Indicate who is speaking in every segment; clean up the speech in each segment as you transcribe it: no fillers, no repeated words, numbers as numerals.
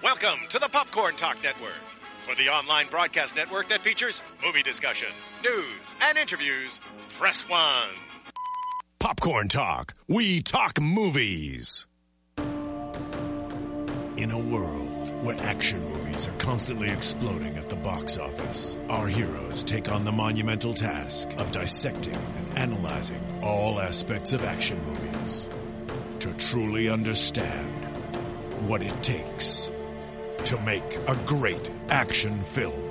Speaker 1: Welcome to the Popcorn Talk Network, for the online broadcast network that features movie discussion, news, and interviews. Press 1. Popcorn Talk. We talk movies. In a world where action movies are constantly exploding at the box office, our heroes take on the monumental task of dissecting and analyzing all aspects of action movies to truly understand what it takes to make a great action film.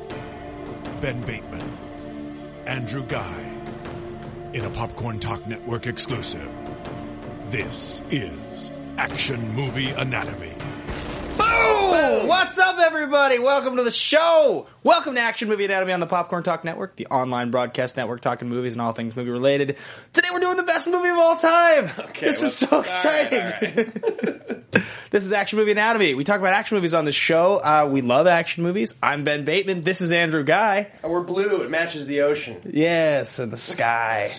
Speaker 1: Ben Bateman, Andrew Guy, in a Popcorn Talk Network exclusive. This is Action Movie Anatomy.
Speaker 2: Boom! What's up, everybody? Welcome to the show. Welcome to Action Movie Anatomy on the Popcorn Talk Network, the online broadcast network talking movies and all things movie related. Today we're doing the best movie of all time.
Speaker 3: Okay,
Speaker 2: this is so exciting.
Speaker 3: All right.
Speaker 2: This is Action Movie Anatomy. We talk about action movies on this show. We love action movies. I'm Ben Bateman. This is Andrew Guy.
Speaker 3: We're blue. It matches the ocean.
Speaker 2: Yes, and the sky.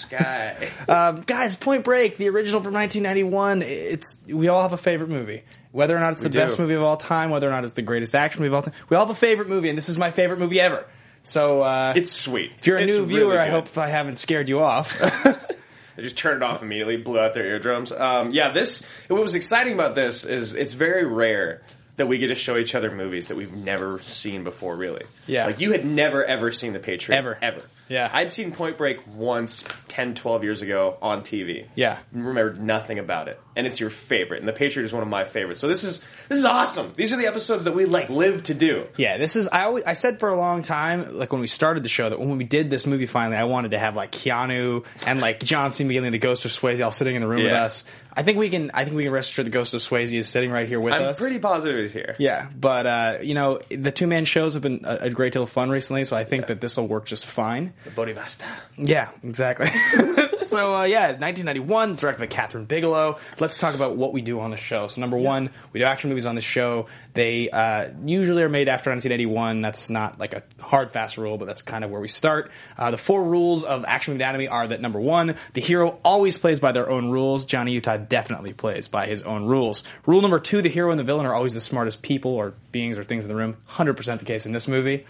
Speaker 2: Guys, Point Break, the original from 1991. We all have a favorite movie. Whether or not it's the best movie of all time, whether or not it's the greatest action movie of all time, we all have a favorite movie, and this is my favorite movie ever. So
Speaker 3: it's sweet.
Speaker 2: If you're a new viewer,
Speaker 3: really
Speaker 2: I hope I haven't scared you off.
Speaker 3: I just turned it off immediately, blew out their eardrums. What was exciting about this is it's very rare that we get to show each other movies that we've never seen before, really.
Speaker 2: Yeah.
Speaker 3: Like, you had never, ever seen The Patriot.
Speaker 2: Ever. Yeah.
Speaker 3: I'd seen Point Break once 10, 12 years ago on TV.
Speaker 2: Yeah.
Speaker 3: Remembered nothing about it. And it's your favorite. And The Patriot is one of my favorites. So this is awesome. These are the episodes that we, live to do.
Speaker 2: Yeah, this is... I said for a long time, when we started the show, that when we did this movie finally, I wanted to have, Keanu and, John C. McGinley and the Ghost of Swayze all sitting in the room with us. I think we can rest assured the Ghost of Swayze is sitting right here with us.
Speaker 3: I'm pretty positive he's here.
Speaker 2: Yeah, but, the two-man shows have been a great deal of fun recently, so I think that this will work just fine.
Speaker 3: The Bodhivasta.
Speaker 2: Yeah, exactly. So, 1991, directed by Catherine Bigelow. Let's talk about what we do on the show. So, number one, we do action movies on the show. They usually are made after 1981. That's not a hard, fast rule, but that's kind of where we start. The 4 rules of Action Movie Anatomy are that, number one, the hero always plays by their own rules. Johnny Utah definitely plays by his own rules. Rule number 2, the hero and the villain are always the smartest people or beings or things in the room. 100% the case in this movie.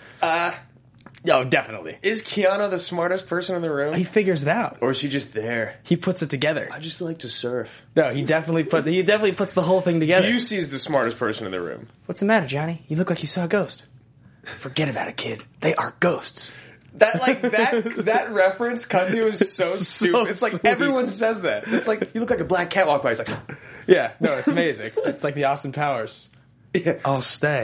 Speaker 2: Oh, definitely.
Speaker 3: Is Keanu the smartest person in the room?
Speaker 2: He figures it out.
Speaker 3: Or is he just there?
Speaker 2: He puts it together.
Speaker 3: I just like to surf.
Speaker 2: No, he definitely puts the whole thing together.
Speaker 3: Do you see as the smartest person in the room?
Speaker 2: What's the matter, Johnny? You look like you saw a ghost. Forget about it, kid. They are ghosts.
Speaker 3: That reference cut to is so stupid. It's like
Speaker 2: sweet.
Speaker 3: Everyone says that. It's like you look like a black cat walk by. It's like,
Speaker 2: yeah, no, it's amazing. It's like the Austin Powers.
Speaker 3: Yeah.
Speaker 2: I'll stay.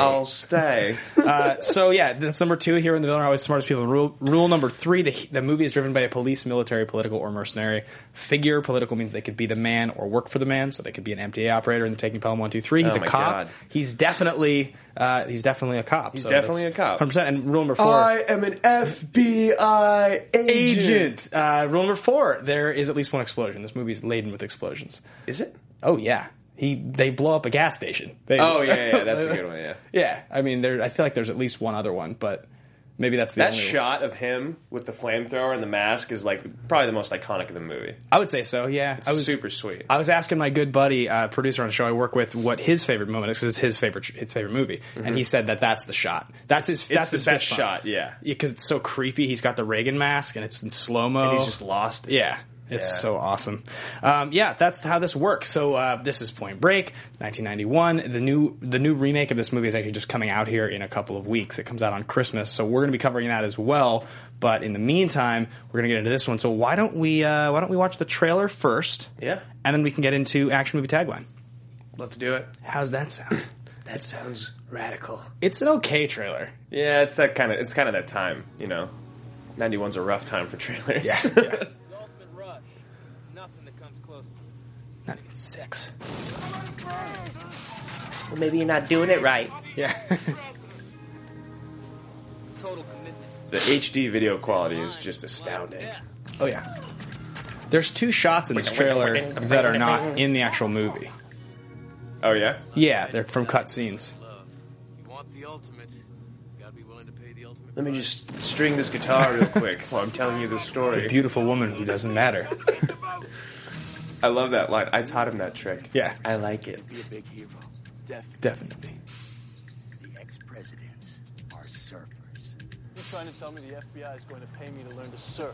Speaker 3: So
Speaker 2: that's number 2. Hero and the villain are always the smartest people in the room. Rule number 3, the movie is driven by a police, military, political, or mercenary figure. Political means they could be the man or work for the man, so they could be an MTA operator in the Taking Pelham 1, 2, 3. He's a cop.
Speaker 3: God.
Speaker 2: He's definitely a cop.
Speaker 3: He's definitely a cop.
Speaker 2: 100%. And rule number 4.
Speaker 3: I am an FBI agent.
Speaker 2: Rule number 4, there is at least one explosion. This movie is laden with explosions.
Speaker 3: Is it?
Speaker 2: Oh, yeah. They blow up a gas station.
Speaker 3: That's a good one, yeah.
Speaker 2: Yeah, I mean, I feel like there's at least one other one, but maybe that's the only one.
Speaker 3: That shot of him with the flamethrower and the mask is probably the most iconic of the movie.
Speaker 2: I would say so, yeah.
Speaker 3: It's super sweet.
Speaker 2: I was asking my good buddy, producer on the show I work with, what his favorite moment is, because it's his favorite movie, and he said that's the shot. That's his
Speaker 3: best shot, yeah.
Speaker 2: Because it's so creepy. He's got the Reagan mask, and it's in slow-mo.
Speaker 3: And he's just lost.
Speaker 2: Yeah. It's so awesome. That's how this works. So this is Point Break, 1991. The new remake of this movie is actually just coming out here in a couple of weeks. It comes out on Christmas, so we're going to be covering that as well. But in the meantime, we're going to get into this one. So why don't we watch the trailer first?
Speaker 3: Yeah,
Speaker 2: and then we can get into Action Movie Tagline.
Speaker 3: Let's do it.
Speaker 2: How's that sound?
Speaker 3: That sounds radical.
Speaker 2: It's an okay trailer.
Speaker 3: Yeah, it's kind of that time. 91's a rough time for trailers.
Speaker 2: Yeah. Not even 6.
Speaker 3: Well, maybe you're not doing it right.
Speaker 2: Yeah.
Speaker 3: The HD video quality is just astounding.
Speaker 2: Oh, yeah. There's 2 shots in this trailer that are not in the actual movie.
Speaker 3: Oh, yeah?
Speaker 2: Yeah, they're from cut scenes.
Speaker 3: Let me just string this guitar real quick while I'm telling you this story.
Speaker 2: A beautiful woman who doesn't matter.
Speaker 3: I love that line. I taught him that trick.
Speaker 2: Yeah.
Speaker 3: I like it.
Speaker 2: Definitely.
Speaker 4: surfers.
Speaker 5: You're trying to tell me the FBI is going to pay me to learn to surf?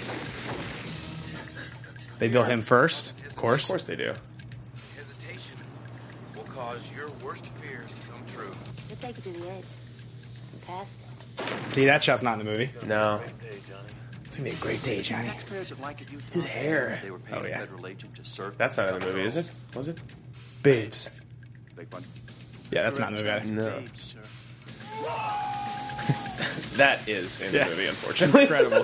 Speaker 2: They bill him first, of course.
Speaker 3: Of course they do.
Speaker 4: Hesitation will cause your worst fears to come true.
Speaker 6: We'll take you to the edge. And past it.
Speaker 2: See, that shot's not in the movie.
Speaker 3: No.
Speaker 2: It's going to be a great day, Johnny.
Speaker 4: Taxpayers of Blankett,
Speaker 3: His hair.
Speaker 4: they were paying
Speaker 2: Oh, yeah.
Speaker 4: a federal agent to surf.
Speaker 3: That's not in the movie, is it? Was it?
Speaker 2: Babes.
Speaker 4: Big one.
Speaker 2: Yeah, that's not in the movie.
Speaker 3: No.
Speaker 5: Age, sir.
Speaker 3: That is in the
Speaker 2: Yeah.
Speaker 3: movie, unfortunately.
Speaker 2: Incredible.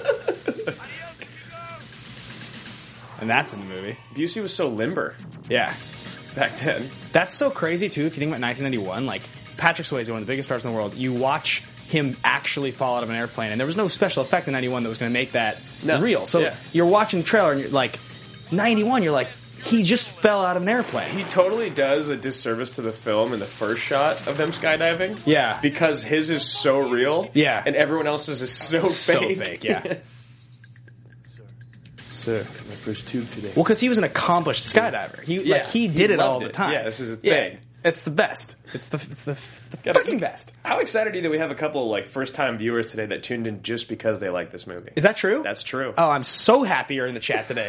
Speaker 2: And that's in the movie.
Speaker 3: Busey was so limber
Speaker 2: Yeah.
Speaker 3: back then.
Speaker 2: That's so crazy, too, if you think about 1991. Like, Patrick Swayze, one of the biggest stars in the world, you watch him actually fall out of an airplane, and there was no special effect in 91 that was going to make that
Speaker 3: No.
Speaker 2: real. So
Speaker 3: Yeah.
Speaker 2: you're watching the trailer, and you're like, 91, you're like, he just fell out of an airplane.
Speaker 3: He totally does a disservice to the film in the first shot of them skydiving.
Speaker 2: Yeah.
Speaker 3: Because his is so real.
Speaker 2: Yeah.
Speaker 3: And everyone else's is so fake.
Speaker 2: Yeah.
Speaker 3: Sir, my first tube today.
Speaker 2: Well, because he was an accomplished skydiver. He did it all
Speaker 3: loved
Speaker 2: the
Speaker 3: it.
Speaker 2: time.
Speaker 3: Yeah, this is a thing.
Speaker 2: It's the best. It's the fucking best.
Speaker 3: How excited are you that we have a couple like first-time viewers today that tuned in just because they like this movie?
Speaker 2: Is that true?
Speaker 3: That's true.
Speaker 2: Oh, I'm so happy you're in the chat today.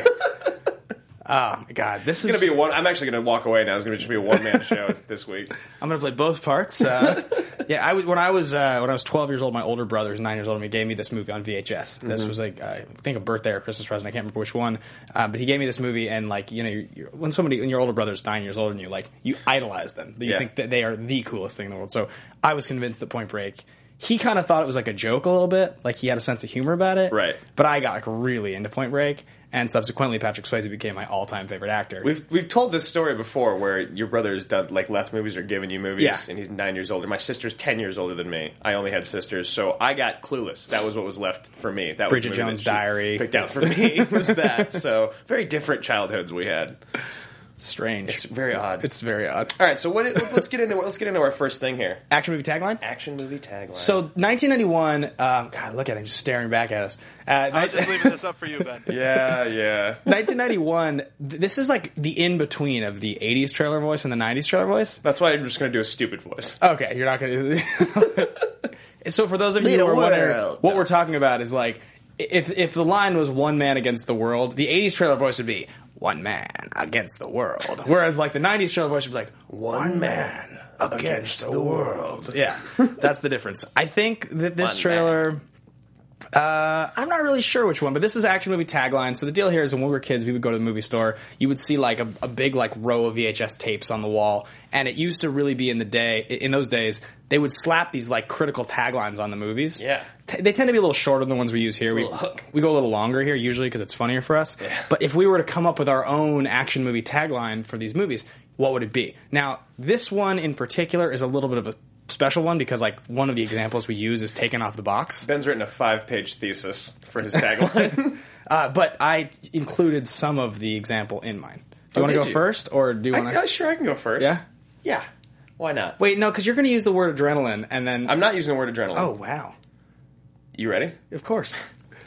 Speaker 2: Oh my god, this is
Speaker 3: It's gonna be one. I'm actually gonna walk away now. It's gonna just be a one-man show this week.
Speaker 2: I'm gonna play both parts. Yeah, when I was 12 years old, my older brother, who's 9 years older than me, gave me this movie on VHS. This was like I think a birthday or Christmas present. I can't remember which one, but he gave me this movie, and like when your older brother's 9 years older than you, like you idolize them. You
Speaker 3: Yeah.
Speaker 2: think that they are the coolest thing in the world. So I was convinced that Point Break. He kind of thought it was like a joke a little bit, like he had a sense of humor about it.
Speaker 3: Right.
Speaker 2: But I got like really into Point Break, and subsequently Patrick Swayze became my all-time favorite actor.
Speaker 3: We've told this story before where your brother's done like left movies or given you movies,
Speaker 2: Yeah.
Speaker 3: and he's 9 years older. My sister's 10 years older than me. I only had sisters, so I got Clueless. That was what was left for me. That
Speaker 2: Bridget
Speaker 3: was the movie
Speaker 2: Jones'
Speaker 3: that she
Speaker 2: Diary.
Speaker 3: picked out for me was that. So very different childhoods we had.
Speaker 2: Strange.
Speaker 3: It's very odd.
Speaker 2: It's very odd.
Speaker 3: All right, so let's get into our first thing here.
Speaker 2: Action movie tagline?
Speaker 3: Action movie tagline.
Speaker 2: So 1991. God, look at him just staring back at us.
Speaker 5: I was just leaving this up for you, Ben.
Speaker 3: yeah.
Speaker 2: 1991. This is like the in between of the 80s trailer voice and the 90s trailer voice.
Speaker 3: That's why I'm just going to do a stupid voice.
Speaker 2: Okay, you're not going to. So for those of you who are wondering, what we're talking about is like if the line was one man against the world, the 80s trailer voice would be one man against the world, whereas like the 90s trailer voice would be like one man against the world. Yeah, that's the difference. I think that this
Speaker 3: One
Speaker 2: trailer. I'm not really sure which one, but this is action movie tagline. So the deal here is when we were kids, we would go to the movie store. You would see like a big like row of VHS tapes on the wall, and it used to really be in those days, they would slap these like critical taglines on the movies.
Speaker 3: Yeah.
Speaker 2: They tend to be a little shorter than the ones we use here.
Speaker 3: a little hook.
Speaker 2: We go a little longer here usually because it's funnier for us.
Speaker 3: Yeah.
Speaker 2: But if we were to come up with our own action movie tagline for these movies, what would it be? Now, this one in particular is a little bit of a special one because like one of the examples we use is taken off the box.
Speaker 3: Ben's written a 5-page thesis for his tagline.
Speaker 2: But I included some of the example in mine. Do you want to
Speaker 3: did
Speaker 2: go
Speaker 3: you?
Speaker 2: first, or do you want to?
Speaker 3: Sure, I can go first.
Speaker 2: Yeah?
Speaker 3: Yeah. Why not?
Speaker 2: Wait, no, because you're going to use the word adrenaline, and then
Speaker 3: I'm not using the word adrenaline.
Speaker 2: Oh wow,
Speaker 3: You ready?
Speaker 2: of course.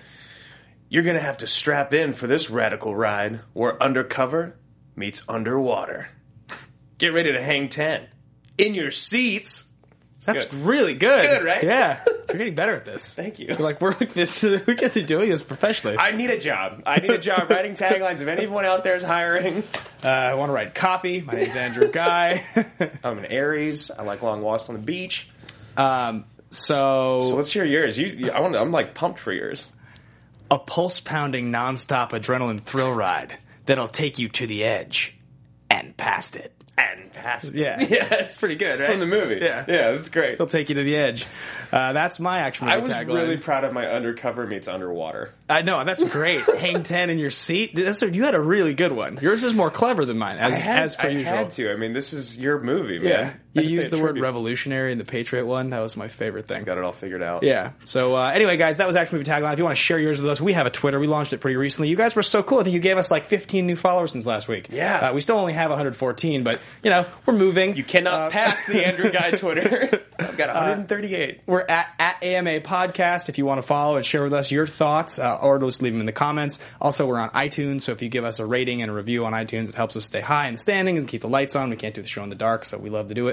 Speaker 3: You're going to have to strap in for this radical ride where undercover meets underwater. Get ready to hang 10. In your seats.
Speaker 2: That's
Speaker 3: good.
Speaker 2: really good.
Speaker 3: It's good, right?
Speaker 2: Yeah, you're getting better at this.
Speaker 3: Thank you.
Speaker 2: You're like we're like this. We get to doing this professionally.
Speaker 3: I need a job. I need a job writing taglines. If anyone out there is hiring.
Speaker 2: I want to write copy. My name's Andrew Guy.
Speaker 3: I'm an Aries. I like long walks on the beach.
Speaker 2: So
Speaker 3: So let's hear yours. I'm like pumped for yours.
Speaker 2: a pulse-pounding, nonstop adrenaline thrill ride that'll take you to the edge and past it.
Speaker 3: And pass.
Speaker 2: Yeah.
Speaker 3: Yes.
Speaker 2: Pretty good, right?
Speaker 3: From the movie.
Speaker 2: Yeah.
Speaker 3: Yeah, that's great.
Speaker 2: They'll take you to the edge. That's my action movie
Speaker 3: I was
Speaker 2: tagline.
Speaker 3: really proud of my undercover meets underwater.
Speaker 2: I know, that's great. Hang 10 in your seat. You had a really good one. Yours is more clever than mine, as per
Speaker 3: I
Speaker 2: usual.
Speaker 3: had to. I mean, this is your movie, man.
Speaker 2: Yeah. You
Speaker 3: I
Speaker 2: used
Speaker 3: pay
Speaker 2: the word
Speaker 3: tribute.
Speaker 2: revolutionary in the Patriot one. That was my favorite thing.
Speaker 3: Got it all figured out.
Speaker 2: Yeah. So anyway, guys, that was Action Movie Tagline. If you want to share yours with us, we have a Twitter. We launched it pretty recently. You guys were so cool. I think you gave us like 15 new followers since last week.
Speaker 3: Yeah.
Speaker 2: We still only have 114, but, we're moving.
Speaker 3: You cannot pass the Andrew Guy Twitter. I've got 138.
Speaker 2: We're at AMA Podcast if you want to follow and share with us your thoughts, or just leave them in the comments. Also, we're on iTunes, so if you give us a rating and a review on iTunes, it helps us stay high in the standings and keep the lights on. We can't do the show in the dark, so we love to do it.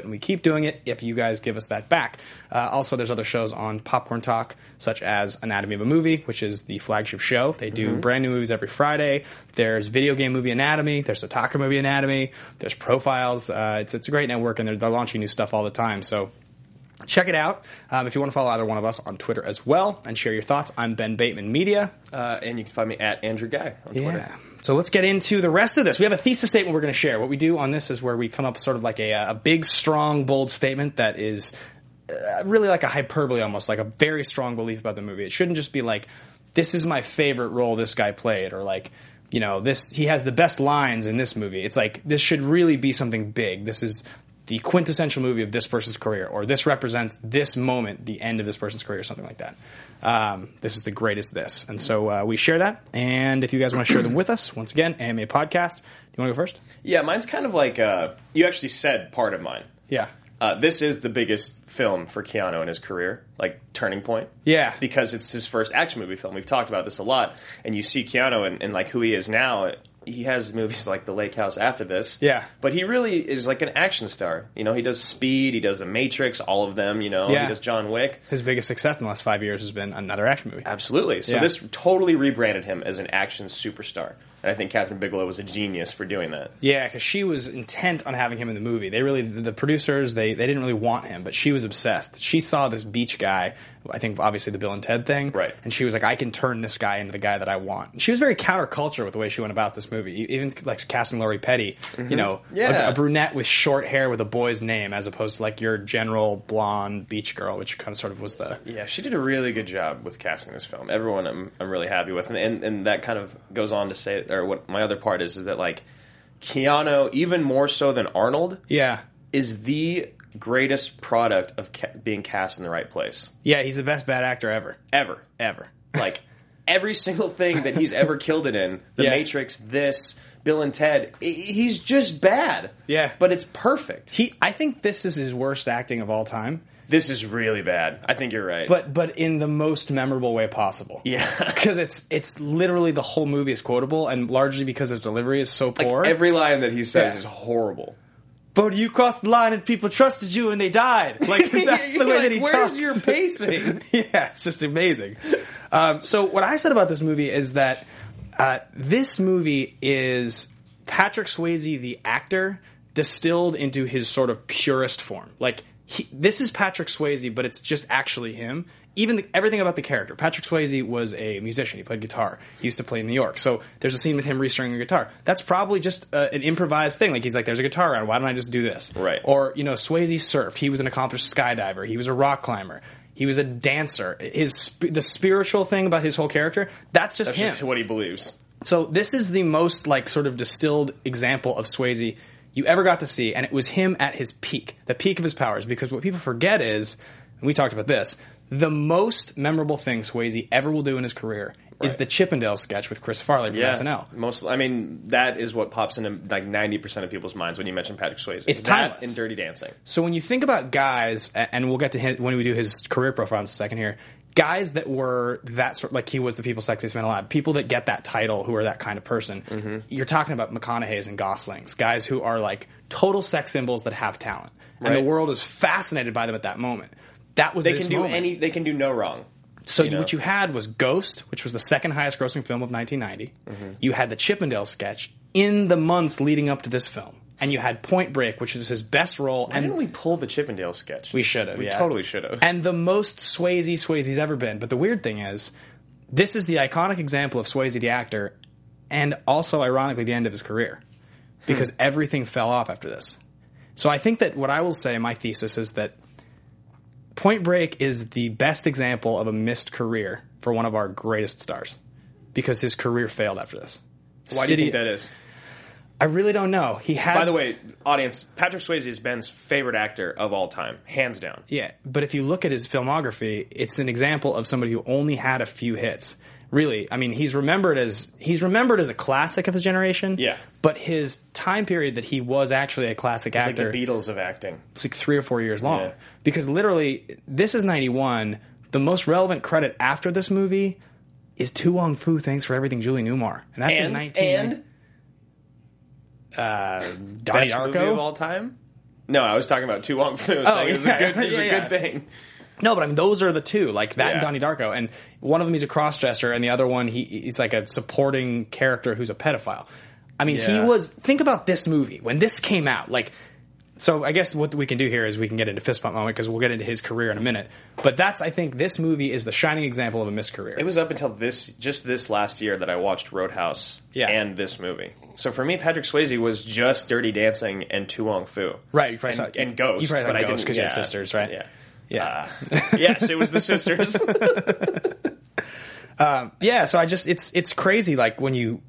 Speaker 2: and we keep doing it if you guys give us that back. Also, there's other shows on Popcorn Talk, such as Anatomy of a Movie, which is the flagship show. They do brand new movies every Friday. There's Video Game Movie Anatomy. There's Otaku Movie Anatomy. There's Profiles. It's a great network, and they're launching new stuff all the time. So check it out. If you want to follow either one of us on Twitter as well and share your thoughts, I'm Ben Bateman Media.
Speaker 3: And you can find me at Andrew Guy on Twitter.
Speaker 2: So let's get into the rest of this. We have a thesis statement we're going to share. What we do on this is where we come up with sort of like a big, strong, bold statement that is really like a hyperbole almost, like a very strong belief about the movie. It shouldn't just be like, this is my favorite role this guy played, or like, you know, he has the best lines in this movie. It's like, this should really be something big. This is the quintessential movie of this person's career, or this represents this moment, the end of this person's career, or something like that. This is the greatest this. And so we share that. And if you guys want to share them with us, once again, AMA Podcast. Do you want to go first?
Speaker 3: Yeah, mine's kind of like, you actually said part of mine.
Speaker 2: Yeah.
Speaker 3: This is the biggest film for Keanu in his career, like turning point.
Speaker 2: Yeah.
Speaker 3: Because it's his first action movie film. We've talked about this a lot. And you see Keanu and like who he is now. He has movies like The Lake House after this.
Speaker 2: Yeah.
Speaker 3: But he really is like an action star. You know, he does Speed, he does The Matrix, all of them, you know.
Speaker 2: Yeah.
Speaker 3: He does John Wick.
Speaker 2: His biggest success in the last 5 years has been another action movie.
Speaker 3: Absolutely. So
Speaker 2: Yeah.
Speaker 3: this totally rebranded him as an action superstar. And I think Catherine Bigelow was a genius for doing that.
Speaker 2: Yeah, because she was intent on having him in the movie. The producers, they didn't really want him, but she was obsessed. She saw this beach guy, I think obviously the Bill and Ted thing.
Speaker 3: Right.
Speaker 2: And she was like, I can turn this guy into the guy that I want. And she was very counterculture with the way she went about this movie. Even like casting Laurie Petty, you know,
Speaker 3: Yeah.
Speaker 2: a brunette with short hair with a boy's name, as opposed to like your general blonde beach girl, which kind of sort of was the...
Speaker 3: Yeah, she did a really good job with casting this film. Everyone I'm really happy with. And that kind of goes on to say, or what my other part is that like Keanu, even more so than Arnold,
Speaker 2: Yeah.
Speaker 3: is the greatest product of being cast in the right place.
Speaker 2: Yeah, he's the best bad actor ever.
Speaker 3: Ever. Like, every single thing that he's ever killed it in, The
Speaker 2: Yeah.
Speaker 3: Matrix, this, Bill and Ted, he's just bad.
Speaker 2: Yeah.
Speaker 3: But it's perfect.
Speaker 2: I think this is his worst acting of all time.
Speaker 3: This is really bad. I think you're right.
Speaker 2: But in the most memorable way possible.
Speaker 3: Yeah.
Speaker 2: Because it's literally the whole movie is quotable, and largely because his delivery is so
Speaker 3: like,
Speaker 2: poor.
Speaker 3: every line that he says
Speaker 2: Yeah.
Speaker 3: is horrible.
Speaker 2: But you crossed the line and people trusted you and they died. Like, that's the way that he
Speaker 3: Where's
Speaker 2: talks.
Speaker 3: your pacing?
Speaker 2: Yeah, it's just amazing. So what I said about this movie is that this movie is Patrick Swayze, the actor, distilled into his sort of purest form. Like, this is Patrick Swayze, but it's just actually him. Even everything about the character. Patrick Swayze was a musician. He played guitar. He used to play in New York. So there's a scene with him restringing a guitar. That's probably just an improvised thing. Like, he's like, there's a guitar around. Why don't I just do this?
Speaker 3: Right.
Speaker 2: Or, you know, Swayze surfed. He was an accomplished skydiver. He was a rock climber. He was a dancer. The spiritual thing about his whole character, that's just him.
Speaker 3: Just what he believes.
Speaker 2: So this is the most, like, sort of distilled example of Swayze you ever got to see, and it was him at his peak, the peak of his powers, because what people forget is, and we talked about this, the most memorable thing Swayze ever will do in his career is the Chippendale sketch with Chris Farley from SNL.
Speaker 3: I mean, that is what pops into like 90% of people's minds when you mention Patrick Swayze.
Speaker 2: It's
Speaker 3: that
Speaker 2: timeless.
Speaker 3: and Dirty Dancing.
Speaker 2: So when you think about guys, and we'll get to him when we do his career profile in a second here, guys that were that sort, like he was the People's Sexiest Man Alive, people that get that title who are that kind of person, you're talking about McConaughey's and Goslings, guys who are like total sex symbols that have talent. And the world is fascinated by them at that moment. That was
Speaker 3: They
Speaker 2: this
Speaker 3: can do
Speaker 2: moment.
Speaker 3: they can do no wrong.
Speaker 2: So what you had was Ghost, which was the second highest grossing film of 1990. You had the Chippendale sketch in the months leading up to this film. And you had Point Break, which was his best role.
Speaker 3: Why didn't we pull the Chippendale sketch?
Speaker 2: We should have,
Speaker 3: We
Speaker 2: yeah.
Speaker 3: totally should have.
Speaker 2: And the most Swayze's ever been. But the weird thing is, this is the iconic example of Swayze the actor, and also, ironically, the end of his career. Because everything fell off after this. So I think that what I will say, my thesis, is that Point Break is the best example of a missed career for one of our greatest stars. Because his career failed after this.
Speaker 3: Why do you think that is?
Speaker 2: I really don't know. He had...
Speaker 3: By the way, audience, Patrick Swayze is Ben's favorite actor of all time, hands down.
Speaker 2: Yeah, but if you look at his filmography, it's an example of somebody who only had a few hits. Really, I mean, he's remembered as a classic of his generation.
Speaker 3: Yeah.
Speaker 2: But his time period that he was actually a classic
Speaker 3: It's
Speaker 2: actor
Speaker 3: like the Beatles of acting.
Speaker 2: was like 3 or 4 years long.
Speaker 3: Yeah.
Speaker 2: Because literally, this is 91. The most relevant credit after this movie is To Wong Fu, Thanks for Everything, Julie Newmar. And that's in 19...
Speaker 3: And
Speaker 2: Donnie
Speaker 3: best movie of
Speaker 2: Darko?
Speaker 3: all time? No, I was talking about Tu Wong Fu. Saying it was a good thing.
Speaker 2: No, but I mean, those are the two, like that and Donnie Darko. And one of them, he's a cross-dresser, and the other one, he's like a supporting character who's a pedophile. I mean, he was... Think about this movie. When this came out, like... So I guess what we can do here is we can get into Fist Bump Moment, because we'll get into his career in a minute. But I think this movie is the shining example of a missed career.
Speaker 3: It was up until this last year that I watched Roadhouse and this movie. So for me, Patrick Swayze was just Dirty Dancing and Tu Wong Fu.
Speaker 2: Right. You probably
Speaker 3: and Ghost.
Speaker 2: You probably
Speaker 3: but
Speaker 2: Ghost because you had sisters, right?
Speaker 3: Yeah.
Speaker 2: Yeah.
Speaker 3: Yes, it was the sisters.
Speaker 2: So it's crazy. Like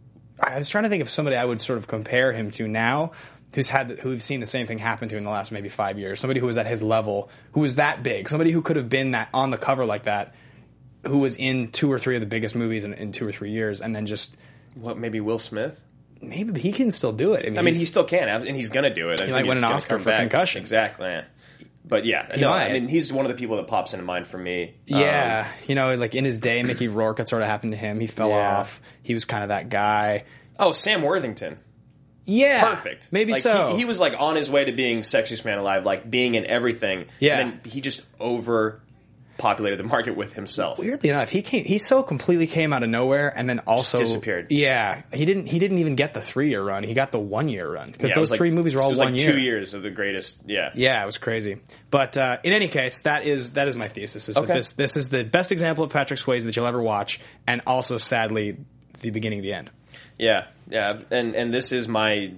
Speaker 2: I was trying to think of somebody I would sort of compare him to now, who've seen the same thing happen to in the last maybe 5 years. Somebody who was at his level, who was that big, somebody who could have been that on the cover like that, who was in 2 or 3 of the biggest movies in 2 or 3 years, and then just
Speaker 3: maybe Will Smith.
Speaker 2: Maybe he can still do it.
Speaker 3: I mean, he still can, and he's going to do it.
Speaker 2: He might win an Oscar for Concussion.
Speaker 3: Exactly. Yeah. But I mean, he's one of the people that pops into mind for me.
Speaker 2: Yeah, like in his day, Mickey Rourke, that sort of happened to him. He fell off. He was kind of that guy.
Speaker 3: Oh, Sam Worthington.
Speaker 2: Yeah.
Speaker 3: Perfect.
Speaker 2: Maybe
Speaker 3: like,
Speaker 2: so.
Speaker 3: He was like on his way to being Sexiest Man Alive, like being in everything.
Speaker 2: Yeah.
Speaker 3: And then he just overpopulated the market with himself.
Speaker 2: Weirdly enough, he so completely came out of nowhere and then also
Speaker 3: just disappeared.
Speaker 2: Yeah. He didn't even get the 3-year run. He got the 1-year run. Because those 3 movies were all 1 year.
Speaker 3: 2 years of the greatest. Yeah.
Speaker 2: Yeah, it was crazy. But in any case, that is my thesis. That this is the best example of Patrick Swayze that you'll ever watch, and also sadly the beginning of the end.
Speaker 3: Yeah, yeah, and this is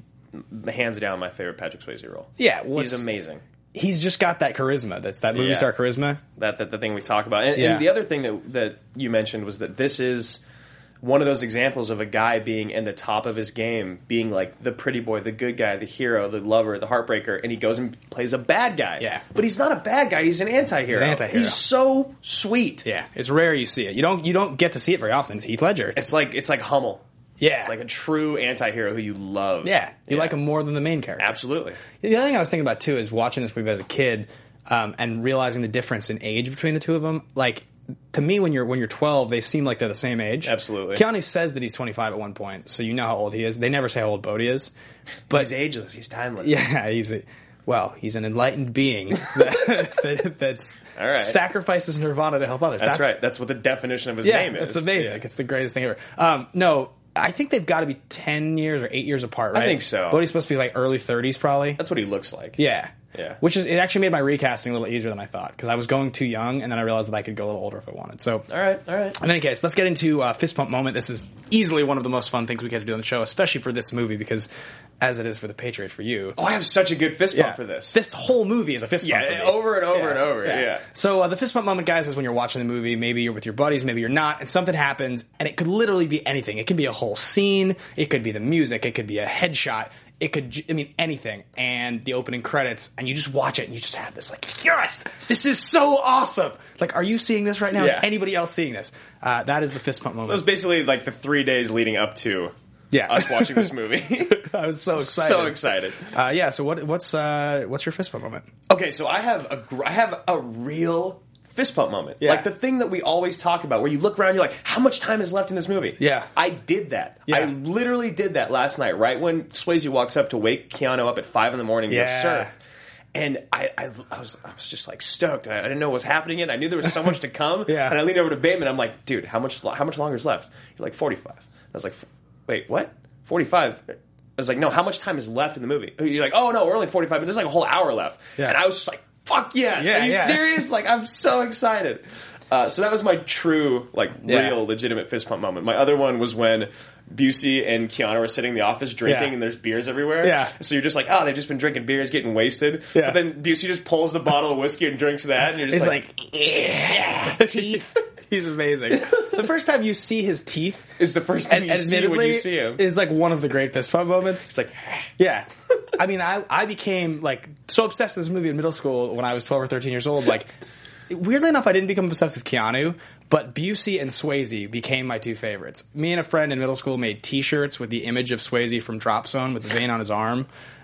Speaker 3: hands down my favorite Patrick Swayze role.
Speaker 2: Yeah,
Speaker 3: he's amazing.
Speaker 2: He's just got that charisma. That's that movie star charisma.
Speaker 3: That the thing we talk about. And the other thing that you mentioned was that this is one of those examples of a guy being in the top of his game, being like the pretty boy, the good guy, the hero, the lover, the heartbreaker, and he goes and plays a bad guy.
Speaker 2: Yeah.
Speaker 3: But he's not a bad guy, he's an anti-hero. He's so sweet.
Speaker 2: Yeah. It's rare you see it. You don't get to see it very often. It's Heath Ledger.
Speaker 3: It's like Hummel.
Speaker 2: Yeah.
Speaker 3: It's like a true anti-hero who you love.
Speaker 2: Yeah. You like him more than the main character.
Speaker 3: Absolutely.
Speaker 2: The other thing I was thinking about, too, is watching this movie as a kid and realizing the difference in age between the two of them. Like, to me, when you're 12, they seem like they're the same age.
Speaker 3: Absolutely.
Speaker 2: Keanu says that he's 25 at one point, so you know how old he is. They never say how old Bodhi is. But
Speaker 3: he's ageless. He's timeless.
Speaker 2: Yeah, he's an enlightened being that's
Speaker 3: all right.
Speaker 2: Sacrifices nirvana to help others.
Speaker 3: That's right. That's what the definition of his name is.
Speaker 2: It's amazing. Yeah. It's the greatest thing ever. No, I think they've got to be 10 years or 8 years apart, right?
Speaker 3: I think so.
Speaker 2: Bodhi's supposed to be like early 30s, probably.
Speaker 3: That's what he looks like.
Speaker 2: Yeah.
Speaker 3: Yeah.
Speaker 2: It actually made my recasting a little easier than I thought, because I was going too young, and then I realized that I could go a little older if I wanted. So,
Speaker 3: all right.
Speaker 2: In any case, let's get into Fist Pump Moment. This is easily one of the most fun things we get to do on the show, especially for this movie, because as it is for The Patriot for you.
Speaker 3: Oh, I have such a good fist pump for this.
Speaker 2: This whole movie is a fist pump for me.
Speaker 3: Over and over and over. Yeah.
Speaker 2: So the Fist Pump Moment, guys, is when you're watching the movie, maybe you're with your buddies, maybe you're not, and something happens, and it could literally be anything. It could be a whole scene, it could be the music, it could be a headshot, it could, anything, and the opening credits, and you just watch it, and you just have this, like, yes, this is so awesome! Like, are you seeing this right now?
Speaker 3: Yeah.
Speaker 2: Is anybody else seeing this? That is the Fist Pump Moment.
Speaker 3: So it was basically like the 3 days leading up to us watching this movie.
Speaker 2: I was so excited.
Speaker 3: So excited.
Speaker 2: So what's your Fist Pump Moment?
Speaker 3: Okay, so I have a real fist pump moment.
Speaker 2: Yeah.
Speaker 3: Like the thing that we always talk about, where you look around, you're like, how much time is left in this movie?
Speaker 2: Yeah.
Speaker 3: I did that.
Speaker 2: Yeah.
Speaker 3: I literally did that last night, right when Swayze walks up to wake Keanu up at 5 a.m. to go surf. And I was just like stoked. I didn't know what was happening yet. I knew there was so much to come.
Speaker 2: Yeah.
Speaker 3: And I leaned over to Bateman. I'm like, dude, how much longer is left? You're like, 45. I was like, wait, what? 45? I was like, no, how much time is left in the movie? You're like, oh no, we're only 45, but there's like a whole hour left.
Speaker 2: Yeah.
Speaker 3: And I was just like, fuck yes.
Speaker 2: Yeah,
Speaker 3: Are you serious? Like, I'm so excited. So that was my true, real, legitimate fist pump moment. My other one was when Busey and Keanu are sitting in the office drinking and there's beers everywhere.
Speaker 2: Yeah.
Speaker 3: So you're just like, oh, they've just been drinking beers, getting wasted.
Speaker 2: Yeah.
Speaker 3: But then Busey just pulls the bottle of whiskey and drinks that, and you're just
Speaker 2: yeah, teeth. He's amazing. The first time you see his teeth
Speaker 3: is the first time you see when you see him.
Speaker 2: Is like one of the great fist pump moments.
Speaker 3: It's like,
Speaker 2: yeah. I mean, I became like so obsessed with this movie in middle school when I was 12 or 13 years old. Like, weirdly enough, I didn't become obsessed with Keanu, but Busey and Swayze became my two favorites. Me and a friend in middle school made T-shirts with the image of Swayze from Drop Zone with the vein on his arm.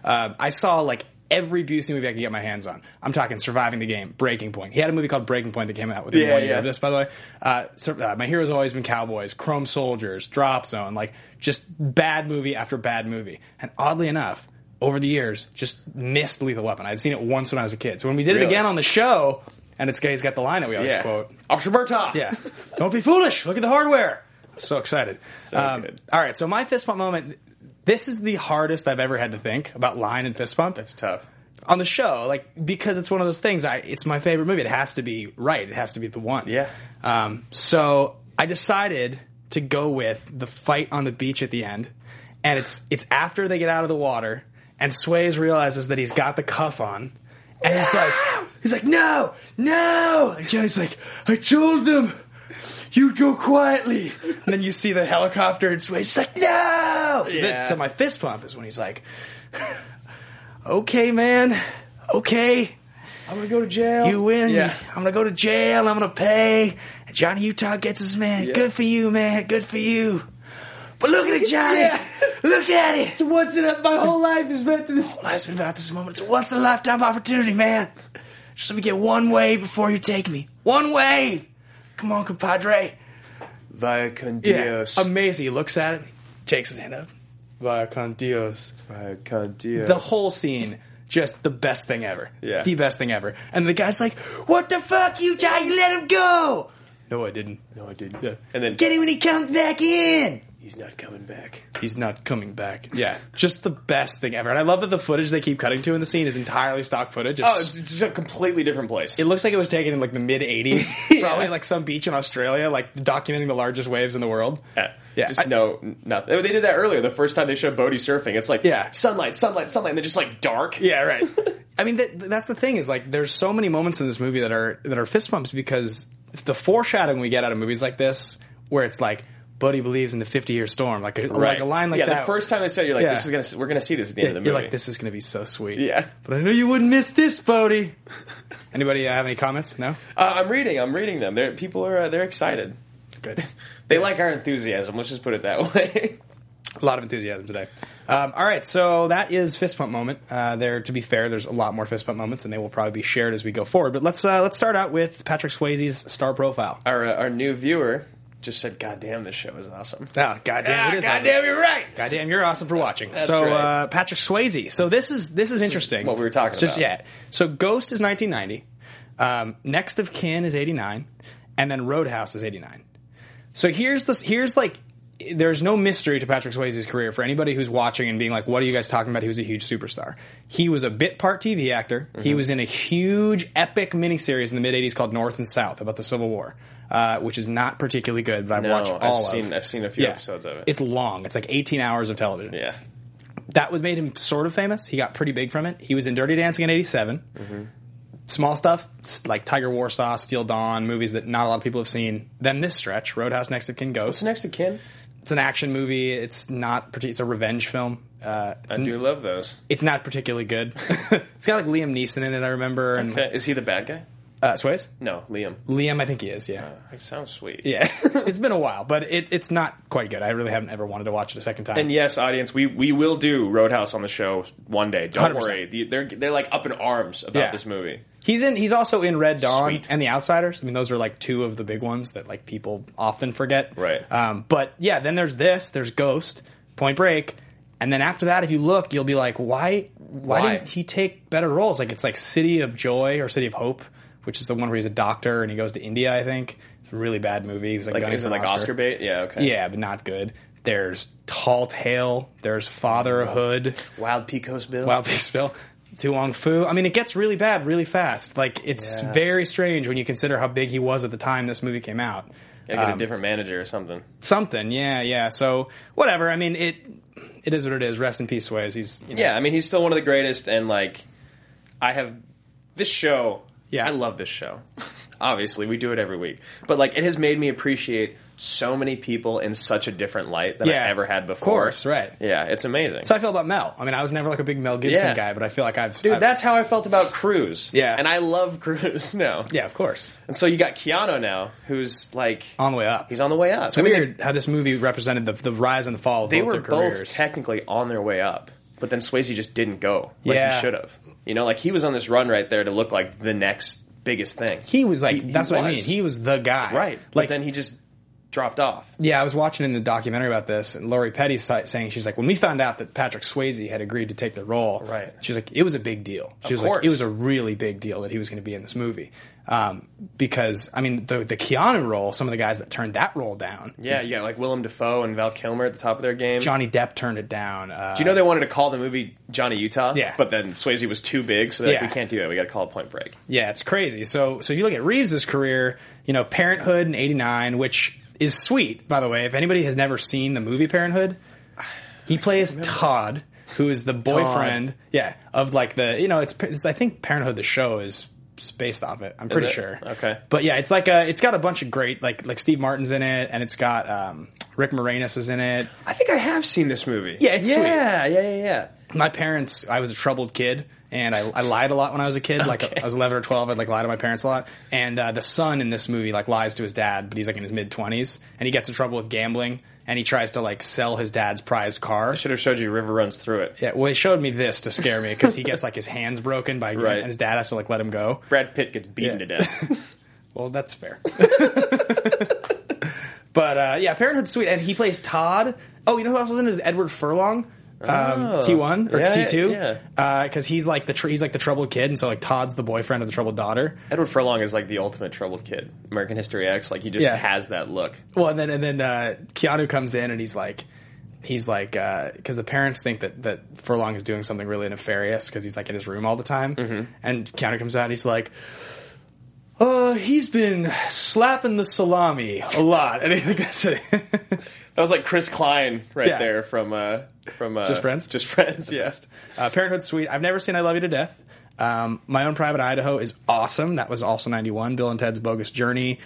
Speaker 2: I saw like every Busey movie I could get my hands on. I'm talking Surviving the Game, Breaking Point. He had a movie called Breaking Point that came out within 1 year of this, by the way. My Hero's Always Been Cowboys, Chrome Soldiers, Drop Zone, like just bad movie after bad movie. And oddly enough, over the years, just missed Lethal Weapon. I'd seen it once when I was a kid. So when we did it
Speaker 3: Really?
Speaker 2: again on the show, and he's got the line that we always quote.
Speaker 3: Officer Murtaugh.
Speaker 2: Yeah. Don't be foolish. Look at the hardware. So excited.
Speaker 3: So good.
Speaker 2: All right, so my fist bump moment, this is the hardest I've ever had to think about line and fist bump.
Speaker 3: That's tough.
Speaker 2: On the show, like, because it's one of those things, it's my favorite movie. It has to be right. It has to be the one.
Speaker 3: Yeah.
Speaker 2: So I decided to go with the fight on the beach at the end, and it's after they get out of the water, and Swayze realizes that he's got the cuff on, and he's like, no, and Kelly's like, I told them you'd go quietly, and then you see the helicopter, and Swayze's like, no.
Speaker 3: Yeah.
Speaker 2: So my fist pump is when he's like, okay, man, okay.
Speaker 3: I'm gonna go to jail.
Speaker 2: You win.
Speaker 3: Yeah.
Speaker 2: I'm going to go to jail. I'm going to pay. And Johnny Utah gets his man.
Speaker 3: Yeah.
Speaker 2: Good for you, man. Good for you. But look at it, Johnny.
Speaker 3: Yeah.
Speaker 2: Look at it.
Speaker 3: My whole life is meant to.
Speaker 2: My whole life's been about this moment. It's a once-in-a-lifetime opportunity, man. Just let me get one wave before you take me. One wave. Come on, compadre.
Speaker 3: Vaya con Dios.
Speaker 2: Amazing. He looks at it. Takes his hand up. Vaya con Dios.
Speaker 3: Vaya con Dios.
Speaker 2: The whole scene, just the best thing ever.
Speaker 3: Yeah.
Speaker 2: The best thing ever. And the guy's like, what the fuck, Utah? You let him go. No, I didn't.
Speaker 3: No, I didn't.
Speaker 2: Yeah.
Speaker 3: And then
Speaker 2: Get him when he comes back in.
Speaker 3: he's not coming back.
Speaker 2: He's not coming back. Yeah. Just the best thing ever. And I love that the footage they keep cutting to in the scene is entirely stock footage.
Speaker 3: It's just a completely different place.
Speaker 2: It looks like it was taken in like the mid-'80s. Probably like some beach in Australia, like documenting the largest waves in the world. Yeah.
Speaker 3: Just nothing. They did that earlier. The first time they showed Bodhi surfing, it's like sunlight, and then just like dark.
Speaker 2: Yeah, right. I mean, that's the thing is like there's so many moments in this movie that are fist bumps because the foreshadowing we get out of movies like this, where it's like Buddy believes in the 50-year storm, like a line like that.
Speaker 3: Yeah, the first time they said, you're like, we're gonna see this at the end of the movie.
Speaker 2: You're like, this is gonna be so sweet.
Speaker 3: Yeah,
Speaker 2: but I know you wouldn't miss this, Bodhi. Anybody have any comments? No.
Speaker 3: I'm reading them. People are they're excited.
Speaker 2: Good.
Speaker 3: They like our enthusiasm. Let's just put it that way.
Speaker 2: A lot of enthusiasm today. All right, so that is fist pump moment. To be fair, there's a lot more fist pump moments, and they will probably be shared as we go forward. But let's start out with Patrick Swayze's star profile.
Speaker 3: Our new viewer just said, "God damn, this show is awesome."
Speaker 2: Oh, goddamn, it is
Speaker 3: God
Speaker 2: awesome.
Speaker 3: damn, you're right.
Speaker 2: Goddamn, you're awesome for watching.
Speaker 3: That's
Speaker 2: so,
Speaker 3: right.
Speaker 2: Patrick Swayze. So this is interesting.
Speaker 3: What we were talking about.
Speaker 2: Yeah. So Ghost is 1990. Next of Kin is 89, and then Roadhouse is 89. So there's no mystery to Patrick Swayze's career for anybody who's watching and being like, what are you guys talking about? He was a huge superstar. He was a bit part TV actor. Mm-hmm. He was in a huge epic miniseries in the mid-'80s called North and South about the Civil War, which is not particularly good, but I've watched all of it.
Speaker 3: I've seen a few episodes of it.
Speaker 2: It's long. It's like 18 hours of television.
Speaker 3: Yeah.
Speaker 2: That made him sort of famous. He got pretty big from it. He was in Dirty Dancing in 87. Mm-hmm. Small stuff, like Tiger Warsaw, Steel Dawn, movies that not a lot of people have seen. Then this stretch, Roadhouse, Next of Kin, Ghost.
Speaker 3: What's Next of Kin?
Speaker 2: It's an action movie. It's a revenge film.
Speaker 3: I do love those.
Speaker 2: It's not particularly good. It's got like Liam Neeson in it, I remember.
Speaker 3: Okay. Is he the bad guy?
Speaker 2: Swayze?
Speaker 3: No, Liam.
Speaker 2: Liam, I think he is, yeah.
Speaker 3: It sounds sweet.
Speaker 2: Yeah. It's been a while, but it's not quite good. I really haven't ever wanted to watch it a second time.
Speaker 3: And yes, audience, we will do Roadhouse on the show one day. Don't
Speaker 2: 100%.
Speaker 3: worry. They're like up in arms about this movie.
Speaker 2: He's also in Red Dawn
Speaker 3: Sweet.
Speaker 2: and The Outsiders. I mean, those are like two of the big ones that like people often forget.
Speaker 3: Right.
Speaker 2: But yeah, then there's Ghost, Point Break, and then after that, if you look, you'll be like, why didn't he take better roles? Like it's like City of Joy or City of Hope, which is the one where he's a doctor and he goes to India, I think. It's a really bad movie. He was like
Speaker 3: is it like Oscar bait? Yeah, okay.
Speaker 2: Yeah, but not good. There's Tall Tale. There's Fatherhood.
Speaker 3: Wild Pecos Bill.
Speaker 2: Tu Wong Fu. I mean, it gets really bad really fast. Like, it's very strange when you consider how big he was at the time this movie came out.
Speaker 3: Get a different manager or something.
Speaker 2: Yeah. So, whatever. I mean, it is what it is. Rest in peace, Swayze. He's,
Speaker 3: Yeah, I mean, he's still one of the greatest, and, like, I have... This show...
Speaker 2: Yeah.
Speaker 3: I love this show. Obviously, we do it every week. But, like, it has made me appreciate so many people in such a different light than I ever had before.
Speaker 2: Of course, right.
Speaker 3: Yeah, it's amazing.
Speaker 2: That's how I feel about Mel. I mean, I was never like a big Mel Gibson guy, but I feel like I've...
Speaker 3: that's how I felt about Cruise.
Speaker 2: Yeah.
Speaker 3: And I love Cruise now.
Speaker 2: Yeah, of course.
Speaker 3: And so you got Keanu now, who's, like...
Speaker 2: On the way up.
Speaker 3: He's on the way up.
Speaker 2: It's weird how this movie represented the rise and the fall of both their careers.
Speaker 3: They were both technically on their way up, but then Swayze just didn't go like he should have. You know, like, he was on this run right there to look like the next biggest thing.
Speaker 2: He was like... that's what I mean. He was the guy.
Speaker 3: Right. But then he just dropped off.
Speaker 2: Yeah, I was watching in the documentary about this, and Lori Petty saying, she's like, when we found out that Patrick Swayze had agreed to take the role,
Speaker 3: right?
Speaker 2: She's like, it was a big deal. She was like, it was a really big deal that he was going to be in this movie. Because, I mean, the Keanu role, some of the guys that turned that role down.
Speaker 3: Yeah, you got like Willem Dafoe and Val Kilmer at the top of their game.
Speaker 2: Johnny Depp turned it down.
Speaker 3: Do you know they wanted to call the movie Johnny Utah?
Speaker 2: Yeah.
Speaker 3: But then Swayze was too big, so we can't do that. We got to call it Point Break.
Speaker 2: Yeah, it's crazy. So you look at Reeves' career, Parenthood in '89, which is sweet, by the way. If anybody has never seen the movie Parenthood, he plays Todd, who is the boyfriend, of like the, it's I think Parenthood the show is based off it. I'm pretty sure.
Speaker 3: Okay.
Speaker 2: But yeah, it's like it's got a bunch of great, like Steve Martin's in it, and it's got Rick Moranis is in it.
Speaker 3: I think I have seen this movie.
Speaker 2: Yeah, it's sweet.
Speaker 3: Yeah.
Speaker 2: My parents, I was a troubled kid, and I lied a lot when I was a kid. Like, I was 11 or 12, I'd lie to my parents a lot. And the son in this movie lies to his dad, but he's in his mid-20s, and he gets in trouble with gambling, and he tries to sell his dad's prized car.
Speaker 3: I should have showed you River Runs Through It.
Speaker 2: Yeah, well, he showed me this to scare me, because he gets his hands broken by
Speaker 3: right.
Speaker 2: and his dad has to let him go.
Speaker 3: Brad Pitt gets beaten to death.
Speaker 2: Well, that's fair. But Parenthood's sweet, and he plays Todd. Oh, you know who else is in it? Is Edward Furlong. T1 or T2, because he's like the troubled kid, and so Todd's the boyfriend of the troubled daughter.
Speaker 3: Edward Furlong is the ultimate troubled kid. American History X, he just has that look.
Speaker 2: Well, and then Keanu comes in, and he's like, because the parents think that Furlong is doing something really nefarious because he's in his room all the time, and Keanu comes out, and he's like, he's been slapping the salami a lot, and I think that's it.
Speaker 3: That was Chris Klein there from
Speaker 2: Just Friends?
Speaker 3: Just Friends, yes.
Speaker 2: Parenthood's sweet. I've never seen I Love You to Death. My Own Private Idaho is awesome. That was also 91. Bill and Ted's Bogus Journey.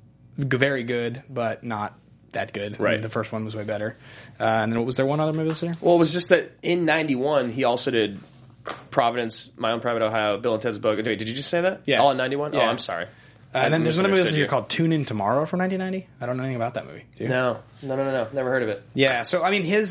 Speaker 2: Very good, but not that good.
Speaker 3: Right.
Speaker 2: The first one was way better. And then was there one other movie this year?
Speaker 3: Well, it was just that in 91, he also did Providence, My Own Private Ohio, Bill and Ted's Bogus. Wait, did you just say that?
Speaker 2: Yeah.
Speaker 3: All in 91?
Speaker 2: Yeah.
Speaker 3: Oh, I'm sorry.
Speaker 2: And then there's another movie this year called Tune In Tomorrow from 1990. I don't know anything about that movie. Do you?
Speaker 3: No. Never heard of it.
Speaker 2: Yeah, so I mean his...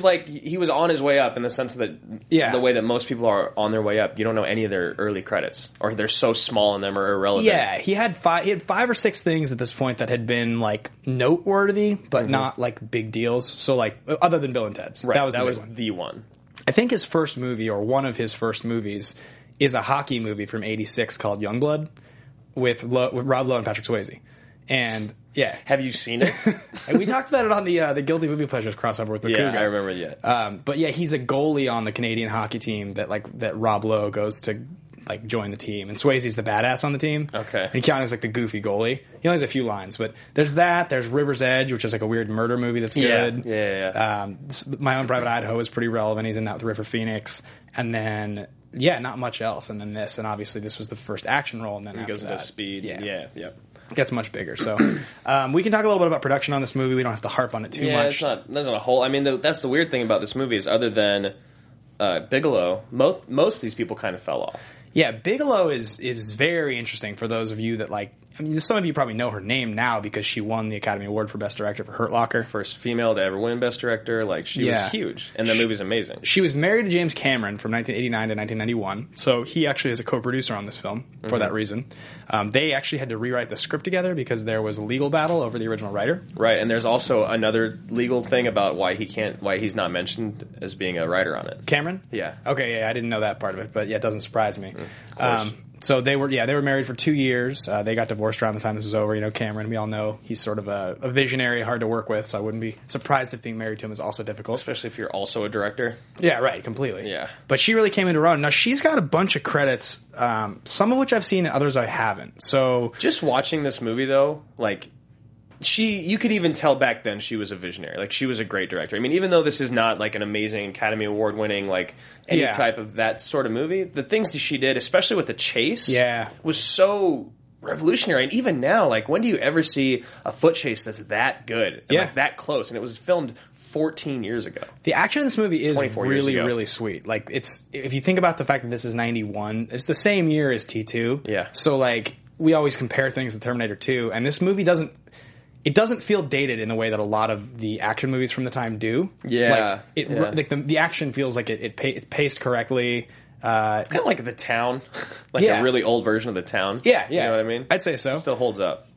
Speaker 3: he was on his way up in the sense that the way that most people are on their way up. You don't know any of their early credits, or they're so small in them or irrelevant.
Speaker 2: Yeah, he had 5 or 6 things at this point that had been noteworthy, but not big deals. So other than Bill and Ted's.
Speaker 3: Right,
Speaker 2: That was
Speaker 3: the one.
Speaker 2: I think his first movie, or one of his first movies, is a hockey movie from '86 called Youngblood with Rob Lowe and Patrick Swayze. And yeah,
Speaker 3: have you seen it?
Speaker 2: And we talked about it on the Guilty Movie Pleasures crossover with Makuga.
Speaker 3: Yeah, I remember. Yeah,
Speaker 2: but yeah, he's a goalie on the Canadian hockey team that Rob Lowe goes to join the team, and Swayze's the badass on the team.
Speaker 3: Okay,
Speaker 2: and Keanu's the goofy goalie. He only has a few lines, but there's that. There's River's Edge, which is a weird murder movie that's good.
Speaker 3: Yeah.
Speaker 2: My Own Private Idaho is pretty relevant. He's in that with River Phoenix, and then. Yeah, not much else, and then this, and obviously this was the first action role, and then
Speaker 3: he goes into Speed.
Speaker 2: Yeah. Gets much bigger. So we can talk a little bit about production on this movie. We don't have to harp on it too much.
Speaker 3: There's not a whole. I mean, that's the weird thing about this movie is other than Bigelow, most of these people kind of fell off.
Speaker 2: Yeah, Bigelow is very interesting for those of you that some of you probably know her name now because she won the Academy Award for Best Director for Hurt Locker.
Speaker 3: First female to ever win Best Director. She was huge. And the movie's amazing.
Speaker 2: She was married to James Cameron from 1989 to 1991. So he actually is a co-producer on this film for that reason. They actually had to rewrite the script together because there was a legal battle over the original writer.
Speaker 3: Right, and there's also another legal thing about why he's not mentioned as being a writer on it.
Speaker 2: Cameron?
Speaker 3: Yeah.
Speaker 2: Okay, I didn't know that part of it, but yeah, it doesn't surprise me.
Speaker 3: Of course.
Speaker 2: So they were married for 2 years. They got divorced around the time this was over. Cameron, we all know he's sort of a visionary, hard to work with. So I wouldn't be surprised if being married to him is also difficult,
Speaker 3: especially if you're also a director.
Speaker 2: Yeah, right, completely.
Speaker 3: Yeah,
Speaker 2: but she really came into her own. Now she's got a bunch of credits, some of which I've seen, and others I haven't. So
Speaker 3: just watching this movie though, you could even tell back then she was a visionary. She was a great director. I mean, even though this is not an amazing Academy Award winning any type of that sort of movie, the things that she did, especially with the chase, was so revolutionary. And even now, when do you ever see a foot chase that's that good and that close? And it was filmed 14 years ago.
Speaker 2: The action in this movie is really, really sweet. If you think about the fact that this is 91, it's the same year as T2.
Speaker 3: Yeah.
Speaker 2: So we always compare things to Terminator 2, and this movie doesn't feel dated in the way that a lot of the action movies from the time do.
Speaker 3: Yeah.
Speaker 2: The action feels like it's paced correctly.
Speaker 3: It's kind of like The Town. A really old version of The Town.
Speaker 2: Yeah.
Speaker 3: You know what I mean?
Speaker 2: I'd say so.
Speaker 3: It still holds up.